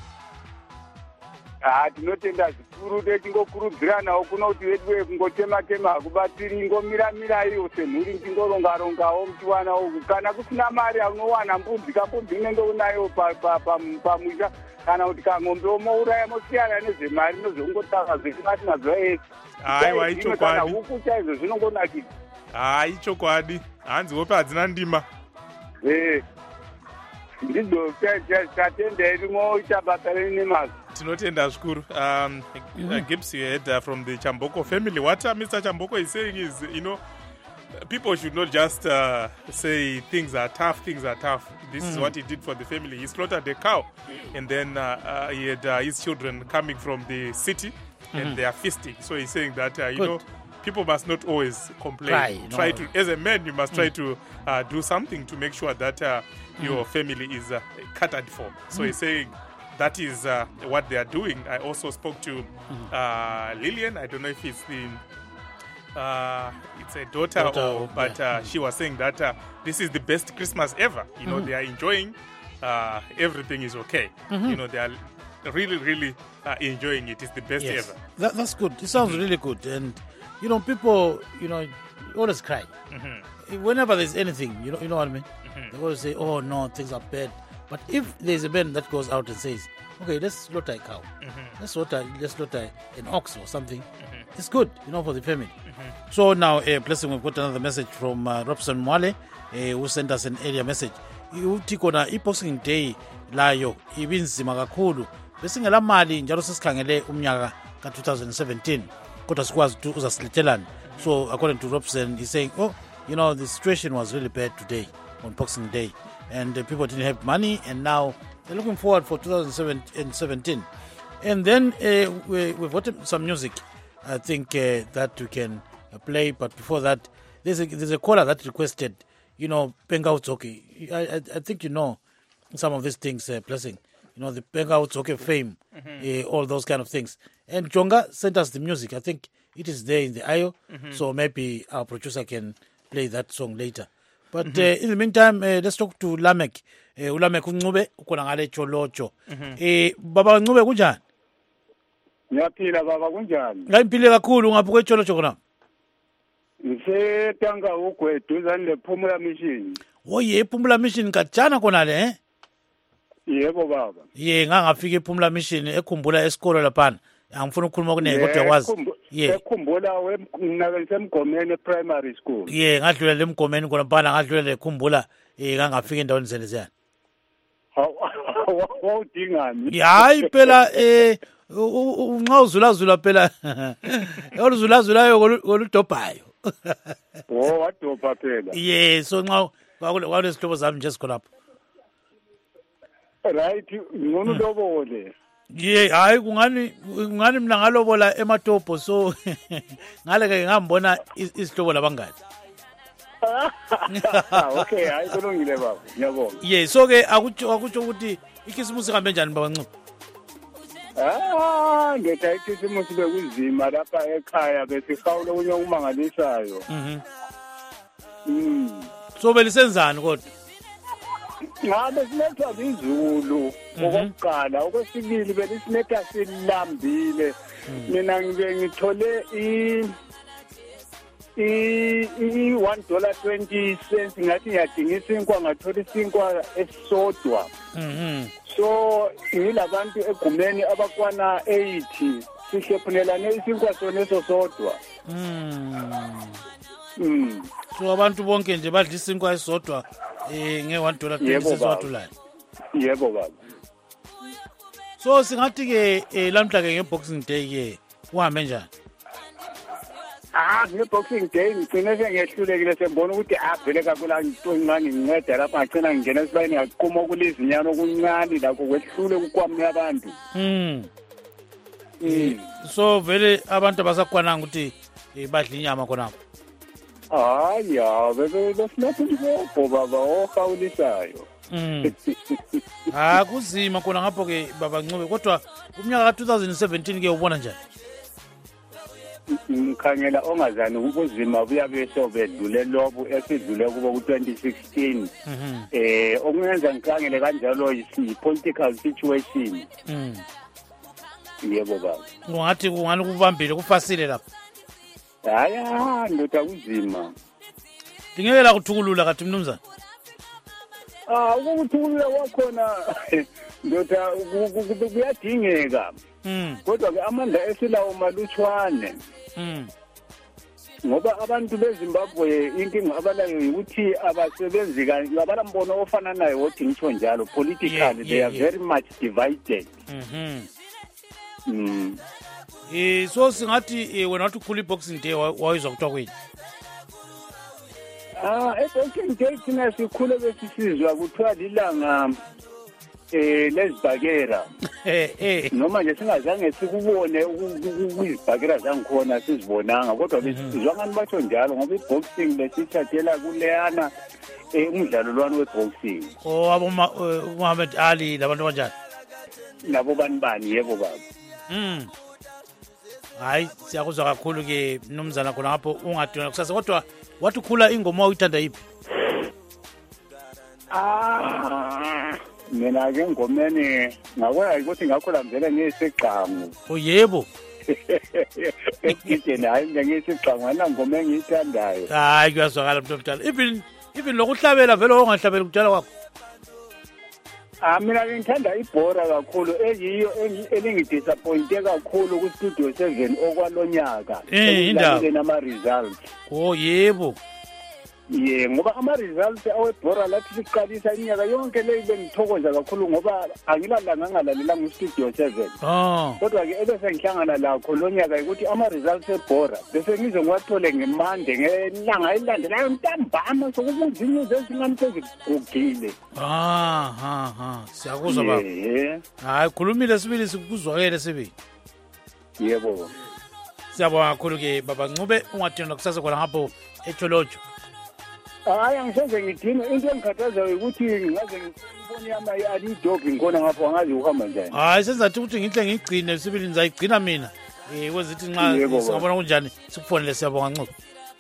Ah, tinotenda zvikuru techingokurudziranawo kuno kuti vedu kungotema-tema hakubatsiri, ingomira-mira iyo semhuri tingoronga-rongawo muchiwanawo. Kana kusina mari unowana mbudzi, kambudzi inenge unayo pamusha, kana kuti kang'ombe mouraya mosiyana nezvemari nozvongotava zvekungati mazuva ese. Aiwa, ichokwadi. Kana huku chaizvo zvinongonakidza. Ah, ichokwadi. Hanzi hope hadzina ndima. Eh. Ndidzo tatenda irimo itabata nemazvi. Tinotenda zvikuru. Um, mm-hmm. uh, Gibbs, you heard uh, from the Chamboko family. What uh, Mister Chamboko is saying is, you know, people should not just uh, say things are tough, things are tough. This mm. is what he did for the family. He slaughtered a cow, and then uh, uh, he had uh, his children coming from the city, mm-hmm. and they are feasting. So he's saying that, uh, you Good. know, people must not always complain. Try, try no. to, as a man, you must mm. try to uh, do something to make sure that uh, mm. your family is uh, catered for. So mm. he's saying that is uh, what they are doing. I also spoke to mm. uh, Lillian. I don't know if it's the uh, it's a daughter, daughter or, but yeah. uh, she was saying that uh, this is the best Christmas ever. You know, mm-hmm. they are enjoying. Uh, everything is okay. Mm-hmm. You know, they are really, really uh, enjoying it. It's the best yes. ever. That, that's good. It sounds mm-hmm. really good. And you know, people, you know, always cry. Mm-hmm. Whenever there's anything, you know, you know what I mean? Mm-hmm. They always say, oh no, things are bad. But if there's a man that goes out and says, okay, let's slaughter a cow, mm-hmm. let's slaughter, let's slaughter an ox or something, mm-hmm. it's good, you know, for the family. Mm-hmm. So now, uh, blessing, we've got another message from uh, Robson Mwale, uh, who sent us an earlier message. Uthi kona i-Boxing Day layo ibinzima kakhulu. Besingela mali njalo sesikhangele umnyaka ka twenty seventeen. Kodwa sikwazi ukuthi uzasilethelana. So according to Robson, he's saying, oh, you know, the situation was really bad today on Boxing Day. And uh, people didn't have money, and now they're looking forward for two thousand seventeen. And then uh, we, we've got some music, I think, uh, that we can uh, play. But before that, there's a, there's a caller that requested, you know, Penga Utsoke. I, I, I think you know some of these things, uh, Blessing. You know, the Penga Utsoke fame, mm-hmm. uh, all those kind of things. And Jonga sent us the music. I think it is there in the I O, mm-hmm. so maybe our producer can play that song later. But mm-hmm. uh, in the meantime, uh, let's talk to Lamek. Uh, Lamek uNcube ukona ngale Cholocho. Eh baba Ncube kunjani? Ngiyaphila baba kunjani? Ngayiphile kakhulu ngapha kweCholocho khona. Ngisetanga ugwe duzane lePhumula Mission. Oye ePhumula Mission kajana khona le eh? Yebo baba. Ye ngangafika ePhumula Mission ekhumbula esikolo lapha. Angifuna ukukhuluma kuneke kodwa yawazi. Yeah. Ekhumbula wemngasemgomeni primary school. Yeah, ngadlula lemgomeni khona phana ngadlula lekhumbula eh ngangafika endaweni zeleziyana. Wawudingani? Hayi phela eh unxa uzula zula phela. Yoluzula zulayo koludobhayo. Oh, wadobha phela. Yeah, so nxa kwakule sihlobo zami nje sikhonapho. Right, ngone lobole. Yeah, hayi kungani kungani mina ngalobola eMatopo, so ngale ke ngambona isihlobo labangani. Okay, hayi kulungile baba. Ngiyabonga. Yeah, so ke akutsho akutsho ukuthi ikhisimusi kambe njani baba Ncube? Ah, ngetayithi isimo sibe kunzima lapha ekhaya besihawule kunye okumangalisayo. Mhm. Mm. So belisenzani kodwa? Ngabe sinethwa izulu okokuqala, okwesibili belisinetha silambile. Mina ngibe ngithole i i one dollar twenty cents ngathi ngiyadinga isinkwa ngathola isinkwa esisodwa. Mhm. So ngilabantu egumeni abakwana eighty sihlephunelane isinkwa sona esosodwa. Mm. Mm. So abantu bonke nje badla isinkwa esodwa eh nge one dollar twenty Yebo, cents baba. watulayo. Yebo baba. So singathi ke eh, lamhla ke ngeBoxing Day ke uhambe njani? Ah, ngeBoxing Day ngicine sengehlulekile sembona ukuthi avele kakula into incane nginceda lapha ngicina ngingena esibayeni ngaqhuma okulizinyana okuncane lakho kwehlule kukwami abantu. Mm. Mm. So vele abantu abasakwananga ukuthi eh, badla inyama khonapho. Hayi ya, bebe lesinathu nje baba ohawulisayo. Mm. Ah kuzima khona ngapho ke baba Ncube kodwa umnyaka ka twenty seventeen ke ubona njani? Ngikhangela ongazani ubuzima buyabe sobedlule lobu esidlule kubo ku twenty sixteen. Mhm. Eh okungenza ngikhangele kanjalo yi political situation. Mm. Yebo baba. Ungathi kungani kubambile kufasile lapha. Haya ndoda kunzima. Ngeke la kuthukulula kathi mnumzana. Ah ukuthula wakhona ndoda kuyadingeka. Mm. Kodwa ke amandla esilawo malutshwane. Mm. Ngoba abantu beZimbabwe inkinga abalayo ukuthi abasebenzi kahle abalambono ofana nayo othi ngitsho njalo politically Yeah, they yeah, are yeah. very much divided. Mhm. Mm. Eh so singathi eh, wena wathi ukhula iBoxing Day wa- wayizwa kuthiwa kweni. Ah eBoxing Day thina sikhule besisizwa kuthiwa lilanga eh lezibhakera. Eh eh. Noma nje singazange sikubone ukuzibhakera zangikhona sizibonanga kodwa besizwa ngani batsho njalo ngoba iBoxing lesithathela kuleyana eh umdlalo lwani weboxing. Oh abo Muhammad Ali labantu kanjani? Nabo bani bani yebo baba. Mm. Hayi siyakuzwa kakhulu ke mnumzana khona ngapho ungadona kusasa kodwa wathi ukhula ingoma uyithanda yiphi? Ah, mina ke ngomeni ngakwazi ukuthi ngakhula mvele ngiyisigcamu. Oh yebo. Ngithi nayi ngiyisigcamu ana ngoma engiyithandayo. Hayi kuyazwakala mntu omdala. Even even lokuhlabela vele ongahlabela kujala kwakho. Ah mina ngithanda ibhora kakhulu eyiyo elingidisappointe kakhulu ku Studio seven okwalonyaka. Eh, indaba. Nama results. Oh yebo. Ye ngoba ama results awebhora lathi siqalisa inyaka yonke le bengithokoza kakhulu ngoba angilalanga ngalalela mu Studio seven. Oh. Kodwa ke ebese ngihlangana lakho lonyaka ukuthi ama results ebhora bese ngize ngiwathole ngemande ngelanga elilandelayo ntambama sokubuza inews ezingani sezigugile. Ah ha ha siyakuzwa baba. Yeah. Hayi khulumile sibili sikuzwakele sibili. Yebo. Siyabonga kakhulu ke baba Ncube ungathina kusasa khona ngapho eTholojo. Hayi angisenze ngidinga into engikhathazayo ukuthi ngaze ngibone yama i-dog ngikona ngapho angazi uhamba njani. Hayi senzathi ukuthi ngihle ngigcine sibili ngizayigcina mina. Eh kwezithi nxa Yebo, baba. singabona kunjani sikufonele siyabonga Ncube.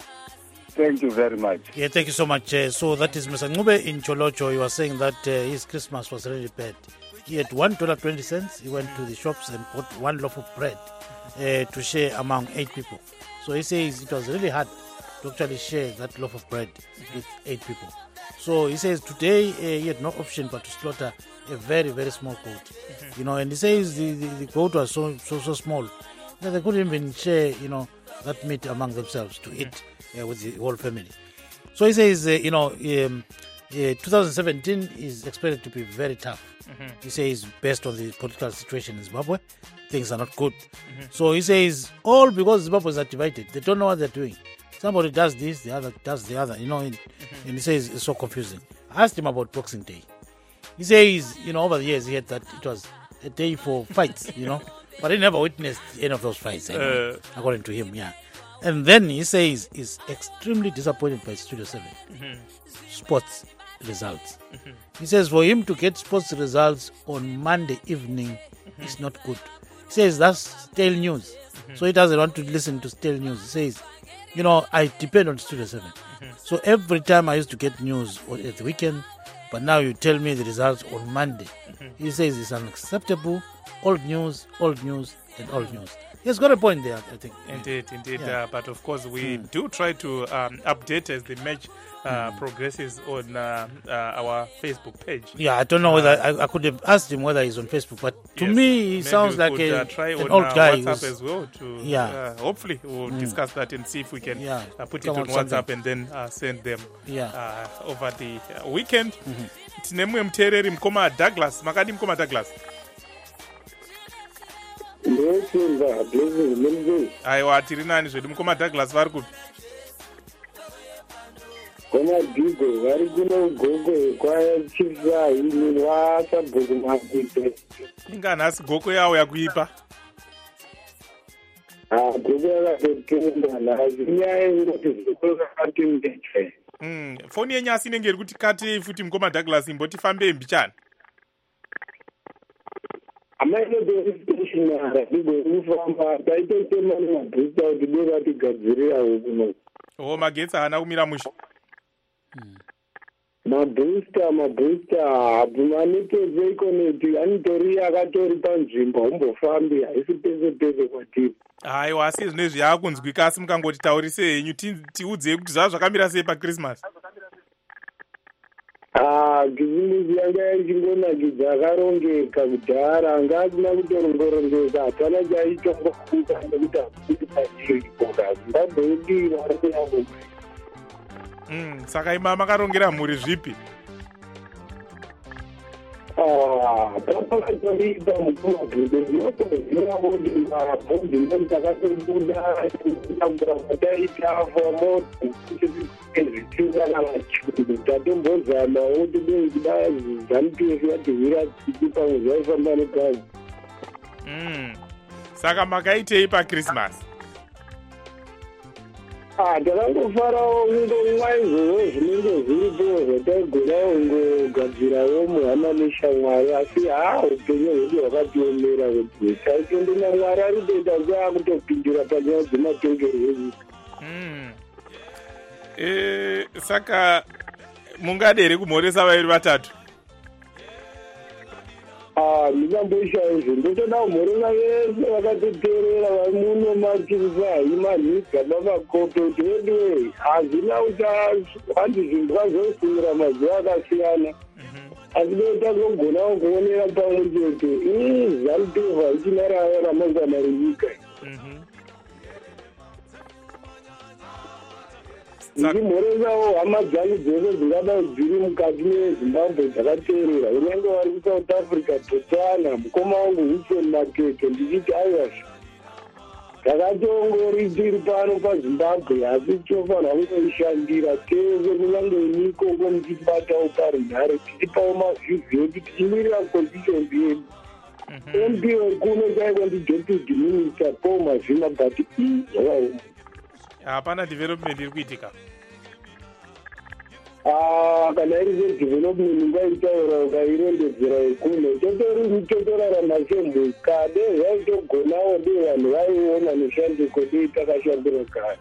Thank you very much. Yeah, thank you so much. Uh, so that is Mister Ncube in Cholocho. You were saying that uh, his Christmas was really bad. He had one dollar twenty cents. He went to the shops and bought one loaf of bread uh, to share among eight people. So he says it was really hard to actually share that loaf of bread with eight people. So he says today uh, he had no option but to slaughter a very, very small goat. You know, and he says the, the, the goat was so, so, so small that they couldn't even share, you know, that meat among themselves to eat uh, with the whole family. So he says, uh, you know, um, uh, twenty seventeen is expected to be very tough. Mm-hmm. He says, based on the political situation in Zimbabwe, things are not good. Mm-hmm. So he says, all because Zimbabweans are divided. They don't know what they're doing. Somebody does this, the other does the other, you know, and, mm-hmm. and he says it's so confusing. I asked him about Boxing Day. He says, you know, over the years he had that it was a day for fights, you know, but he never witnessed any of those fights, anyway, uh, according to him, yeah. And then he says he's extremely disappointed by Studio seven. Mm-hmm. Sports results. Mm-hmm. He says for him to get sports results on Monday evening mm-hmm. is not good. says that's stale news. Mm-hmm. So he doesn't want to listen to stale news. He says, you know, I depend on Studio seven. Mm-hmm. So every time I used to get news at the weekend, but now you tell me the results on Monday. Mm-hmm. He says it's unacceptable. Old news, old news, and old news. He's got a point there, I think. Indeed, indeed. Yeah. Uh, but of course, we Mm. do try to um, update as the match uh, mm. progresses on uh, uh, our Facebook page. Yeah, I don't know whether I, I could have asked him whether he's on Facebook, but to Yes. me, he Maybe sounds we like could, a, uh, try an on, old uh, guy. WhatsApp who's- as well. To Yeah. uh, hopefully, we'll Mm. discuss that and see if we can Yeah. uh, put it Come on on, WhatsApp something. and then uh, send them Yeah. uh, over the uh, weekend. Tine mumwe muteereri mukoma Douglas. Makadi mukoma Douglas. ndosimba blessing menzei Aiwa, tiri nani zvedu mukoma Douglas vari kupi? komadhigo vari kuno gogo kwachifahini wasabhuku mapite Inga nhasi goko yawo yakuipa. gogo yakatotenda nhasi inyaya ingoti zvikoro zvakati mbeche Mm. Foni yenyasi inenge iri kuti kati futi mukoma Douglas imbotifambei mbichana. amainodositationara digomufamba taitotema nemabhusta kuti dovatigadzirirawo kuno Oh, magetsi haana kumira musha. mabhusta mabhusta manetedze ikoneti anitori akatori panzvimbo aumbofambi haisi pese pese kwatiri Aiwa, asi zvinezvi yaakunzwika asi mukangoti taurise henyu ti- tiudzei kuti zvava zvakamira sei paChristmas. kizimisi yanga ichingonakidza akarongeka kudhara anga asina kutorongorongeka hapana chaitongokuta nekuti hakuti pachiripoka zimbabwe yedu varikuyango Mm. Saka ima makarongera mhuri zvipi? papakatoripa mukumabhudo ndinotoziva kuti mabhodhi ndotakatobuda taitafa moto zvitinga namachungu tatombozamawo kuti dei kudaya zanupf yatihwira tsiki pamwe zvaifamba nebhazi Mm. Saka makaitei paChristmas? takangofarawo kungomwa izvozvo zvinenge zviripo zvataigona kungogadzirawo muhama neshamwari asi ha upenyu hwedu hwakatiomera kuti taitondo namwari ari kutoita seakutopindira panyaya dzematengero enyika Mm. Eh, saka mungade here kumhoresa vairi vatatu? ndingamboisha izvo ndotoda kumhoresa vese vakatoteerera vamuno machirifai manhidza mamakope kuti weduwe hazina kuti handi zvinhu twazosimira mazuva akasiyana asi dotangogonawo kuonera pamwe chete ii zanupeva ichina raya ramangwana renyika ndichimhoresawo hama dzangu dzese dzingadai dziri mukati mezimbabwe dzakateerera unyange vari kusouth africa botswana mukoma wangu huston makete ndichiti aiwazvo takatongori tiri pano pazimbabwe asi tinofanira kungoishandira tese kunyange nikongo muchibatawo parinhare tichipawo mavhivhi ekuti tichimirira constituency yedu m p wekuno chaiko ndideputy minister paul mazvima but ii zvakaoma hapana development iri kuitika. kana iri zedevelopment ungaitaura ukairondedzera ekuno totori mutotorarama semhuka dei vaitogonawo dei vanhu vaiona mishandiko dei takashandira kare.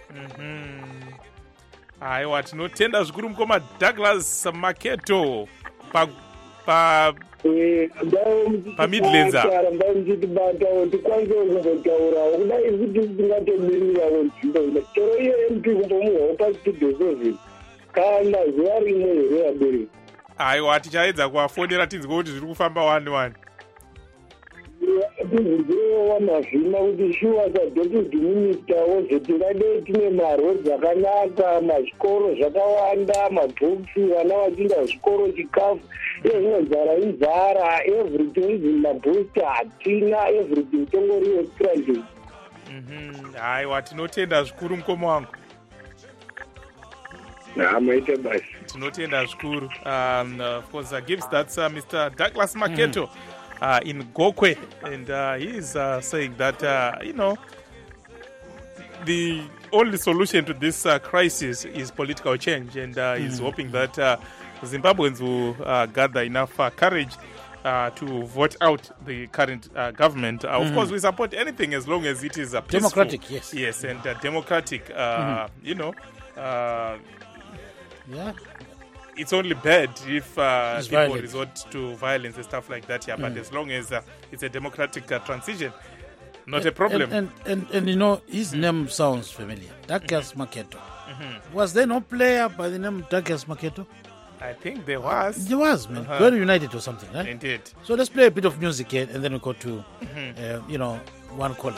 Aiwa, tinotenda zvikuru mukoma Douglas Maketo pa pa pamidlenza ramba muchitibatawo tikwanise kumbotaurawo kudai kuti tisingatomiriwawo nzvimbo ino toro iyo m p kumbomuhwawo pastudio seven kana zuva rimwe here abereki. Aiwa, tichaedza kuvafonera tinzwe kuti zviri kufamba wani wani. tizvizirewo wamazvima kuti shuwa sadeputy minister wozve tingadei tine marodzi akanaka mazvikoro zvakawanda mabhuksi vana vachinda zvikoro chikafu iyo zvino nzara inzara everything izin mabhusta hatina everything tongoriyo stranded. Aiwa, tinotenda zvikuru mukoma wangu. maite basi tinotenda zvikuru. Um, uh, of course, uh, gives that's uh, Mister Douglas Maketo uh, in Gokwe, and uh, he is uh, saying that uh, you know the only solution to this uh, crisis is political change, and uh, he's hoping that uh, Zimbabweans will uh, gather enough uh, courage uh, to vote out the current uh, government. Uh, of Mhm. course, we support anything as long as it is uh, peaceful. Democratic, yes. Yes, and uh, democratic, uh, you know. Uh, Yeah. It's only bad if uh, It's people violent. resort to violence and stuff like that. Yeah, but Mm. as long as uh, it's a democratic uh, transition, not a problem. And, and, and, and you know, his name sounds familiar. Douglas Maketo. Mhm. Was there no player by the name Douglas Maketo? I think there was. There was, man. Uh-huh. Very United or something, right? Indeed. So let's play a bit of music here, and then we go to, Mhm. uh, you know, one caller.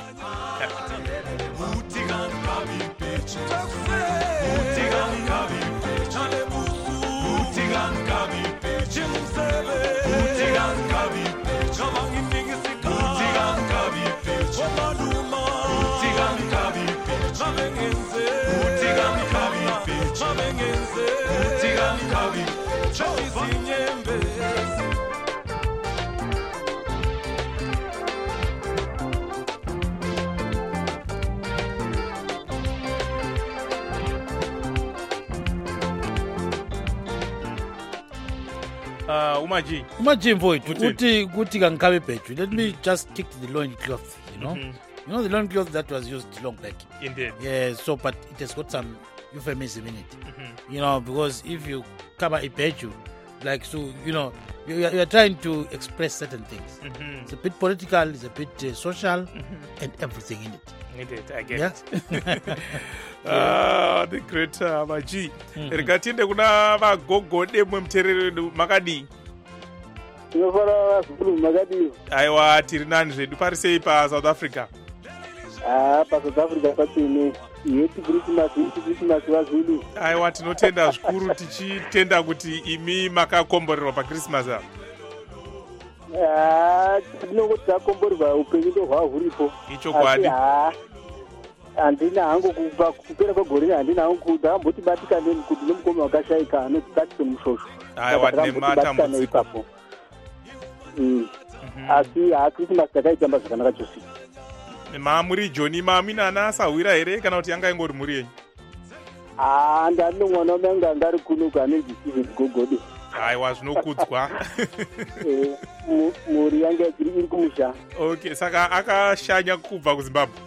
Uh, Umaji. Umaji mfowethu Uthini? uthi kuthi kankabe bhethu. Let me just stick to the loincloth, you know. Mhm. You know the loincloth that was used long back. Indeed. Yeah, so but it has got some euphemism in it. Mhm. You know, because if you cover a bhethu, like so, you know, you, you are- you are trying to express certain things. Mhm. It's a bit political, it's a bit uh, social, and everything in it. Indeed, I get Yes. it. Ah, the great uh, Maji. Mhm. Rikatinde kuna vagogode mwemuterere makadii. tinofara zulu makadii. Aiwa, tiri nani zvedu pari sei paSouth Africa? Ah, paSouth Africa pachine yeti Christmas, yeti Christmas vazulu. Aiwa, tinotenda zvikuru tichitenda kuti imi makakomborerwa paChristmas apa. Ah, tinongoti takomborerwa upenyu ndo hwahuripo. Ichokwadi. Asi, ah, handina hangu kubva kupera kwegore handina hangu kudzambotibatikane kuti nomukoma wakashayika anoti Jackson Mushosho. Aiwa, Saka nematambudziko. takambotibatikane ipapo. Mm. Asi ha Christmas takaitamba zvakanaka chose. Mamuri Joni mamina ana asahwira here kana kuti yanga ingori muri yenyu? Ah, ndani mwana wamenga angari kuno kanonzi Steven Gogode. Aiwa, zvinokudzwa. Eh, mu- muri yange iri iri kumusha. Okay, saka akashanya kubva kuZimbabwe.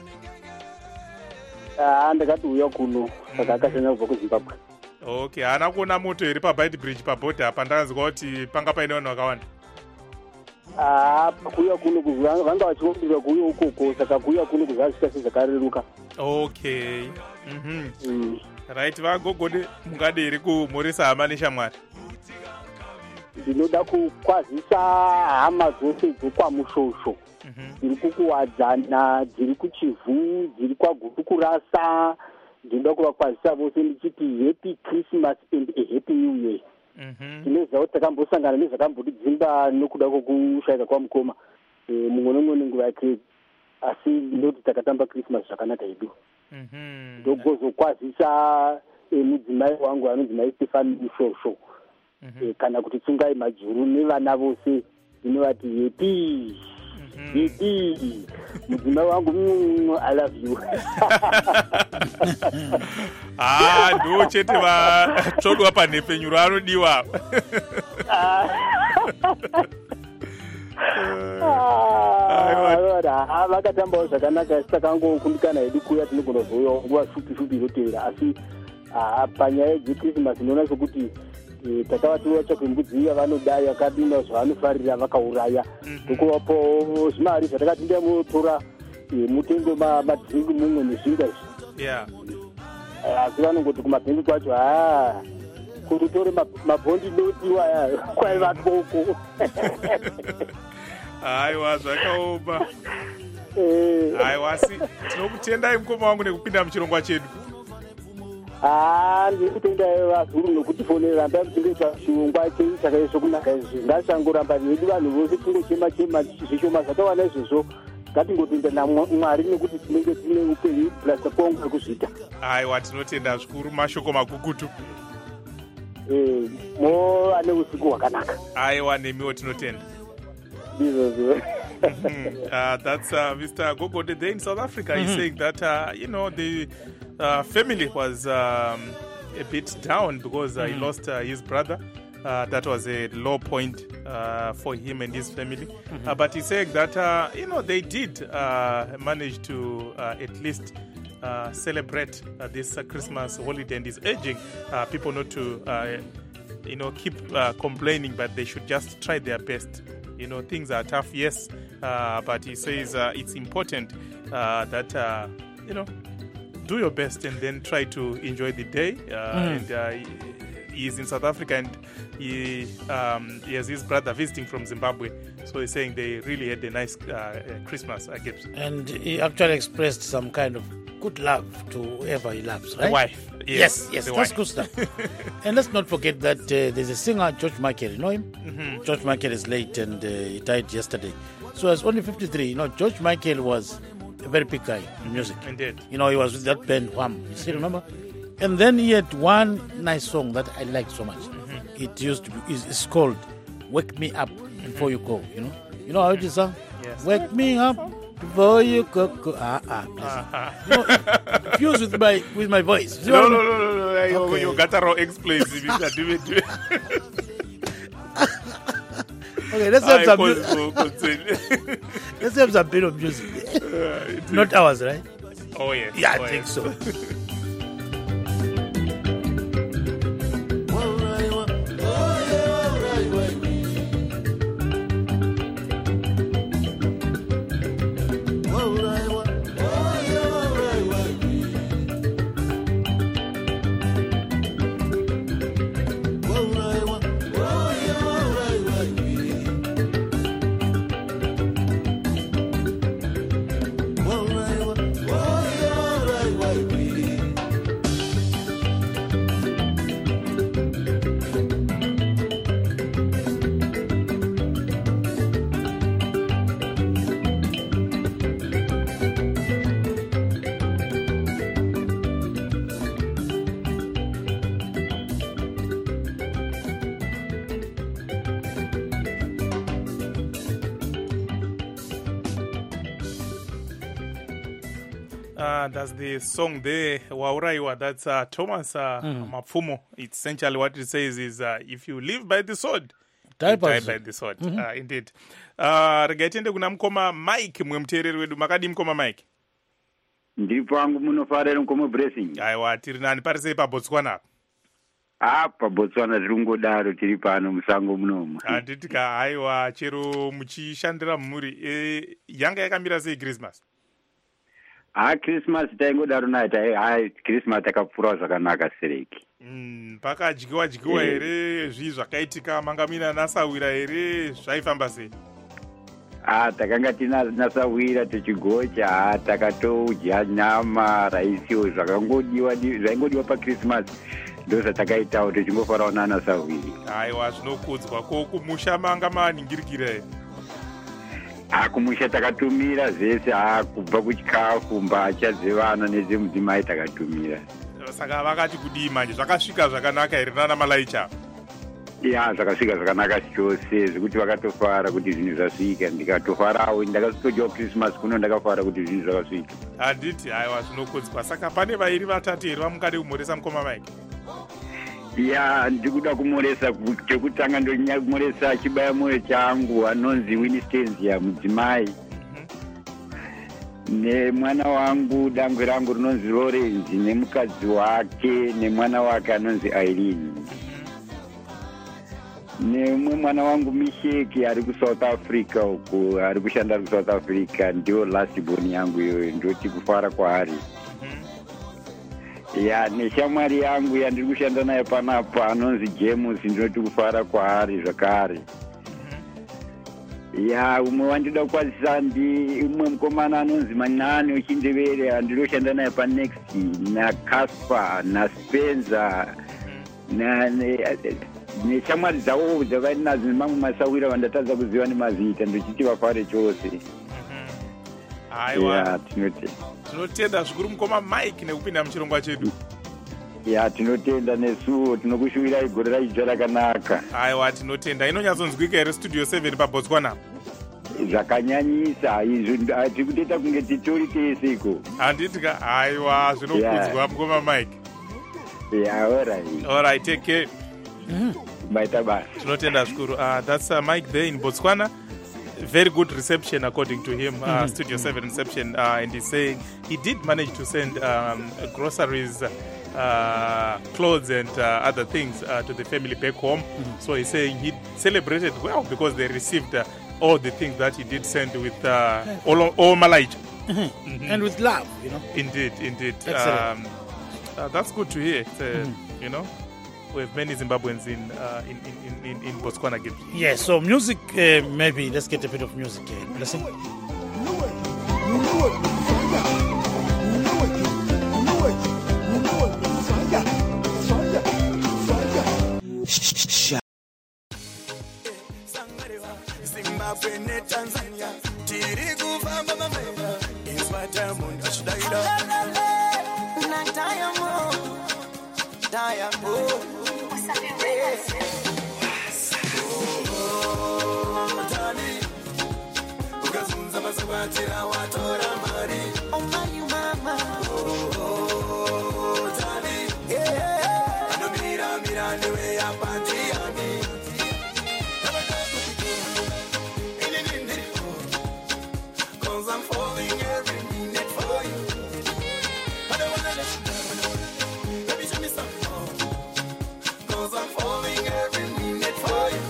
Ah, ndakati uya kuno saka akashanya kubva kuZimbabwe. Okay, haana kuona moto here paBite Bridge pabhodha apa ndakanzwa kuti panga paine vanhu vakawanda. Ah, kuya kuno kuva- vanga vachiombera kuya ukoko saka kuya kuno kuzasvika sezvakareruka. Okay. Mhm. Mm. Right, vagogode mungade here kumhoresa hama neshamwari. Ndinoda kukwazisa hama dzose dzekwamushosho dziri kukuwadzana, dziri kuchivhu, dziri kwagutukurasa. Ndinoda kuvakwazisa vose ndichiti happy Christmas and a happy new year. Tinoziva kuti takambosangana nezvakambotidzimba nokuda kwokushayika kwamukoma eh, mungonon'one nguva yake, asi ndinoti takatamba Christmas zvakanaka hedu. Ndogozokwazisa eh, mudzimai wangu anonzi mai Stefani Mushosho. Eh, kana kuti tsungai majuru nevana vose ndinovati happy happy mudzimai wangu, mm, I love you. Ah, ndo chete vatsvodwa panhepfenyuro anodiwa. Ah, vakatambawo zvakanaka, saka angokundikana hedu kuya tinogona kuzoyawo nguva shupi shupi inotevera, asi ah, panyaya dzekrisimasi inoona sokuti eh, takavatiwa chakwembudzi yavanodai vakadina zvavanofarira vakauraya ndokuvapo zvimari zvatakati ndamutora mutenge madhiringi mumwe nezvinga izvi. Yeah. Eh, asi vanongoti kumabhengi kwacho ha kuti utore mabhondi nodiwa kwaiva koko. Aiwa, zvakaoma. Eh. Aiwa, asi tinokutendai mukoma wangu nekupinda muchirongwa chedu. Ah, ndikutenda vazuru nokutifonera ramba muchingoita chirongwa chakaizvo kunaka izvi. Ngasangoramba hedu vanhu vose tingochema chema zvishoma zvatawana izvozvo. Ngatingotenda naMwari nekuti tinenge tine upenyu plasta kuonga kuzviita. Aiwa, tinotenda zvikuru, mashoko makukutu. Eh, mo ane usiku hwakanaka. Aiwa, nemiwo tinotenda. Ndizvo. uh, that's uh, Mister Gogode there in South Africa. He's saying that, uh, you know, the uh, family was um, a bit down because uh, he lost uh, his brother Uh, that was a low point uh, for him and his family. Mm-hmm. Uh, but he said that, uh, you know, they did uh, manage to uh, at least uh, celebrate uh, this uh, Christmas holiday, and is urging uh, people not to, uh, you know, keep uh, complaining, but they should just try their best. You know, things are tough, yes, uh, but he says uh, it's important uh, that, uh, you know, do your best and then try to enjoy the day. Uh, mm. And uh, he is in South Africa, and he, um, he has his brother visiting from Zimbabwe. So he's saying they really had a nice uh, Christmas, I guess. And he actually expressed some kind of good love to whoever he loves, right? The wife. Yes, yes, yes, that's wife. Good stuff. And let's not forget that uh, there's a singer, George Michael. You know him? Mm-hmm. George Michael is late, and uh, he died yesterday. So he's only fifty-three. You know, George Michael was a very big guy in music. Indeed. You know, he was with that band, Wham. You still remember? And then he had one nice song that I liked so much. Mm-hmm. It used to be, it's called Wake Me Up Before You Go, you know? You know how it is sung? Yes. Wake me up before you go. go. Ah, ah, uh-huh. You know, fuse with my with my voice. No, no, no, no, no, no. Okay. You got a raw explosive. Okay, let's have some music. Let's have some bit of music. Uh, Not ours, right? Oh, yeah. Yeah, I oh, think yes. so. Uh, that's the song there, Wauraiwa. That's uh, Thomas uh, mm. Mapfumo. It's essentially what it says is, uh, if you live by the sword, die, you die by the sword. Mm-hmm. Uh, indeed. Uh, rega tiende kuna mkoma Mike mwe mteereri wedu. Makadi mkoma Mike? Ndipo angu munofarira mkoma Blessing. Aiwa, tiri nani parisei pa Botswana? Ah, pa Botswana tiri kungodaro tiri pano musango munomu. Handitika, aiwa, chero muchishandira mhuri. E, yanga yakamira sei Christmas? Ah, Christmas taingodaro nayo tai hai Christmas takapfura zvakanaka sereki. Mm, pakadyiwa dyiwa here, zvii zvakaitika, manga mina nasawira here, zvaifamba sei? Ah, takanga tinasawira tichigocha, ah, takatodya nyama, raisiwo zvakangodiwa zvaingodiwa pa Christmas. Ndo zvatakaitawo tichingofarawo nanasawiri. Aiwa, zvinokudzwa. Ko kumusha manga maningirikira here? Ah, kumusha takatumira zvese, ah, kubva kuchikafu, mbatya dzevana nedzemudzimai takatumira. Saka vakati kudii manje, zvakasvika zvakanaka here nana malaicha? Ya, zvakasvika zvakanaka chose, zvekuti vakatofara kuti zvinhu zvasvika. Ndikatofarawo, ndakazotodyawo Christmas kuno ndakafara kuti zvinhu zvakasvika. Handiti, aiwa, zvinokudzwa. Saka pane vairi vatatu here vamungade kumhoresa mukoma Mike? Ya, ndikuda kumoresa, chekutanga ndonyanya kumoresa chibaya moyo changu anonzi Winstanzia mudzimai. Nemwana wangu dangwe rangu rinonzi Lawrence, nemukadzi wake nemwana wake anonzi Irene. Nemwe mwana wangu Misheki ari kuSouth Africa uko, ari kushanda ari kuSouth Africa, ndio last born yangu iyoyo, ndoti kufara kwaari. Ya, neshamwari yangu yandiri kushanda naye panapa anonzi James, ndinoti kufara kwaari zvakare. Ya, umwe wandida kukwazisa ndi umwe mukomana anonzi Manani wechindevere, andinoshanda naye paNext, naCasper, naSpencer, na neshamwari dzavo dzavairi nadzo nemamwe masawira vandatadza kuziva nemazita, ndochiti vafare chose. Aiwa, tinotenda zvikuru mukoma Mike nekupinda muchirongwa chedu. Ya, tinotenda nesuwo, tinokushuvirai gore raidzva rakanaka. Aiwa, tinotenda. Inonyatsonzwika here Studio seven paBotswana? Zvakanyanyisa, izvo hatiri kutoita kunge titori teseko. Handitika, aiwa, zvinokudzwa mukoma Mike. Yeah, all right. All right, take care. baita basa. Tinotenda zvikuru. Uh, that's uh, Mike there in Botswana. Very good reception according to him, uh, Studio seven reception, uh, and he's saying he did manage to send um, groceries, uh, clothes and uh, other things uh, to the family back home. So he's saying he celebrated well because they received uh, all the things that he did send with uh, all, all Malaj. And with love, you know. Indeed, indeed. Excellent. Um, uh, that's good to hear. It's, uh, You know, we have many Zimbabweans in uh, in, in, in, in Botswana games. Yeah, so music, uh, maybe let's get a bit of music. Uh, listen. Zimbabwe ne Tanzania tiri kufamba mamela inspire mundu achidaida na diamond diamond dali ukazunza masabatira watora mari oh my mama oh dali yeah anomira mira newe yapandiani. I'm falling every minute for you. I don't wanna let you down. Baby, show me some more. Cause I'm falling every minute for you.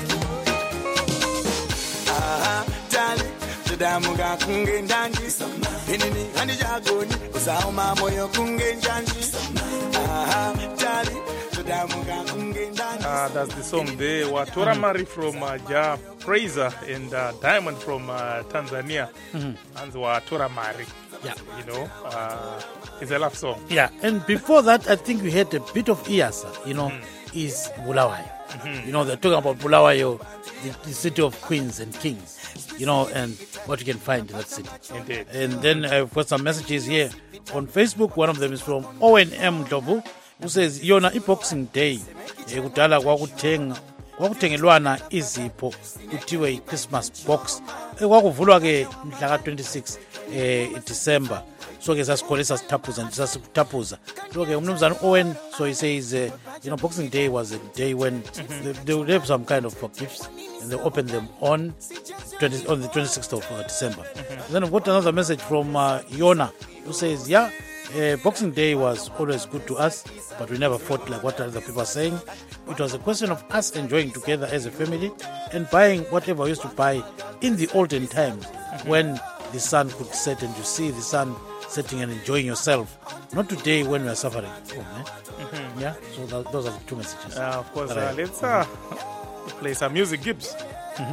Ah, darling, tudamuga kunge ndanji. Inini hani jagoni, usauma moyo kunge njanji. Ah, darling, tudamuga kunge ndanji. Uh, that's the song there. Watora Mari from uh, Ja Praiser and uh, Diamond from uh, Tanzania. Mm-hmm. And Watora Mari. Yeah. You know, uh, it's a love song. Yeah, and before that, I think we had a bit of Iyasa, you know, mm-hmm. is Bulawayo. Mm-hmm. You know, they're talking about Bulawayo, the, the city of queens and kings, you know, and what you can find in that city. Indeed. And then I've got some messages here on Facebook. One of them is from Owen M. Dobu, who says, Yona, i-Boxing Day, kudala kwakuthenga kwakuthengelwana izipho kuthiwe i-Christmas box kwakuvulwa ke mhla ka twenty-six eh December, so ke sasikholisa sithaphuza nje sasithaphuza. So ke umnumzana Owen, so he says uh, you know, Boxing Day was a day when mm-hmm. they, they would have some kind of uh, gifts and they open them on twenty on the twenty-sixth of uh, December. Mm-hmm. Then I've got another message from uh, Yona, who says, yeah, Uh, Boxing Day was always good to us, but we never fought like what other people are saying. It was a question of us enjoying together as a family and buying whatever we used to buy in the olden times, mm-hmm. when the sun could set and you see the sun setting and enjoying yourself. Not today when we are suffering. Oh, mm-hmm. Yeah, so that, those are the two messages. Uh, of course, uh, let's uh, play some music, Gibbs. Mm-hmm.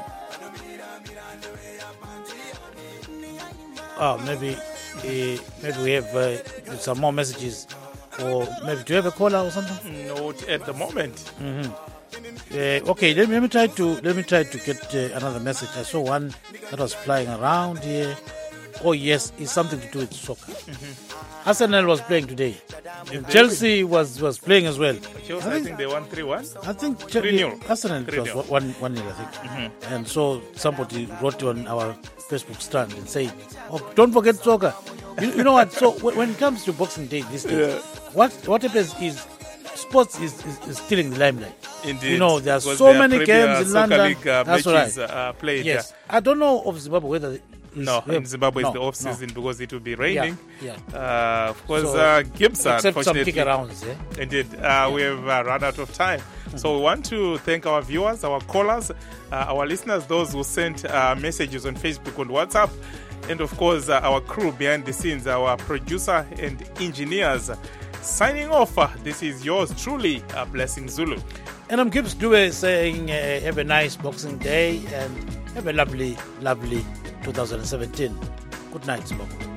Oh, maybe... Uh, maybe we have uh, some more messages, or maybe do you have a caller or something? Not at the moment. Mm-hmm. Uh, okay, let me, let me try to let me try to get uh, another message. I saw one that was flying around here. Oh yes, it's something to do with soccer. Mm-hmm. Arsenal was playing today. And Chelsea was, was playing as well. Chelsea, I think, I think they won three one. I think three nil. Arsenal was one one nil, I think. Mm-hmm. And so somebody wrote on our Facebook stand and said, "Oh, don't forget soccer." You, you know what? So when it comes to Boxing Day these days, yeah. what what happens is sports is, is, is stealing the limelight. Indeed. You know, there are because so there many are games in London. League, uh, That's matches, right. Uh, played. Yes, Yeah. I don't know of Zimbabwe whether. No, in Zimbabwe no, it's the off season no. because it will be raining. Yeah, yeah. Uh, of course, so, uh, Gibson. Except some kick arounds, yeah. Indeed, uh, yeah. we have uh, run out of time. Mm-hmm. So we want to thank our viewers, our callers, uh, our listeners, those who sent uh, messages on Facebook and WhatsApp, and of course uh, our crew behind the scenes, our producer and engineers. Signing off. Uh, this is yours truly, uh, Blessing Zulu. And I'm Gibbs Due saying uh, have a nice Boxing Day and have a lovely, lovely two thousand seventeen. Good night, Zimbabwe.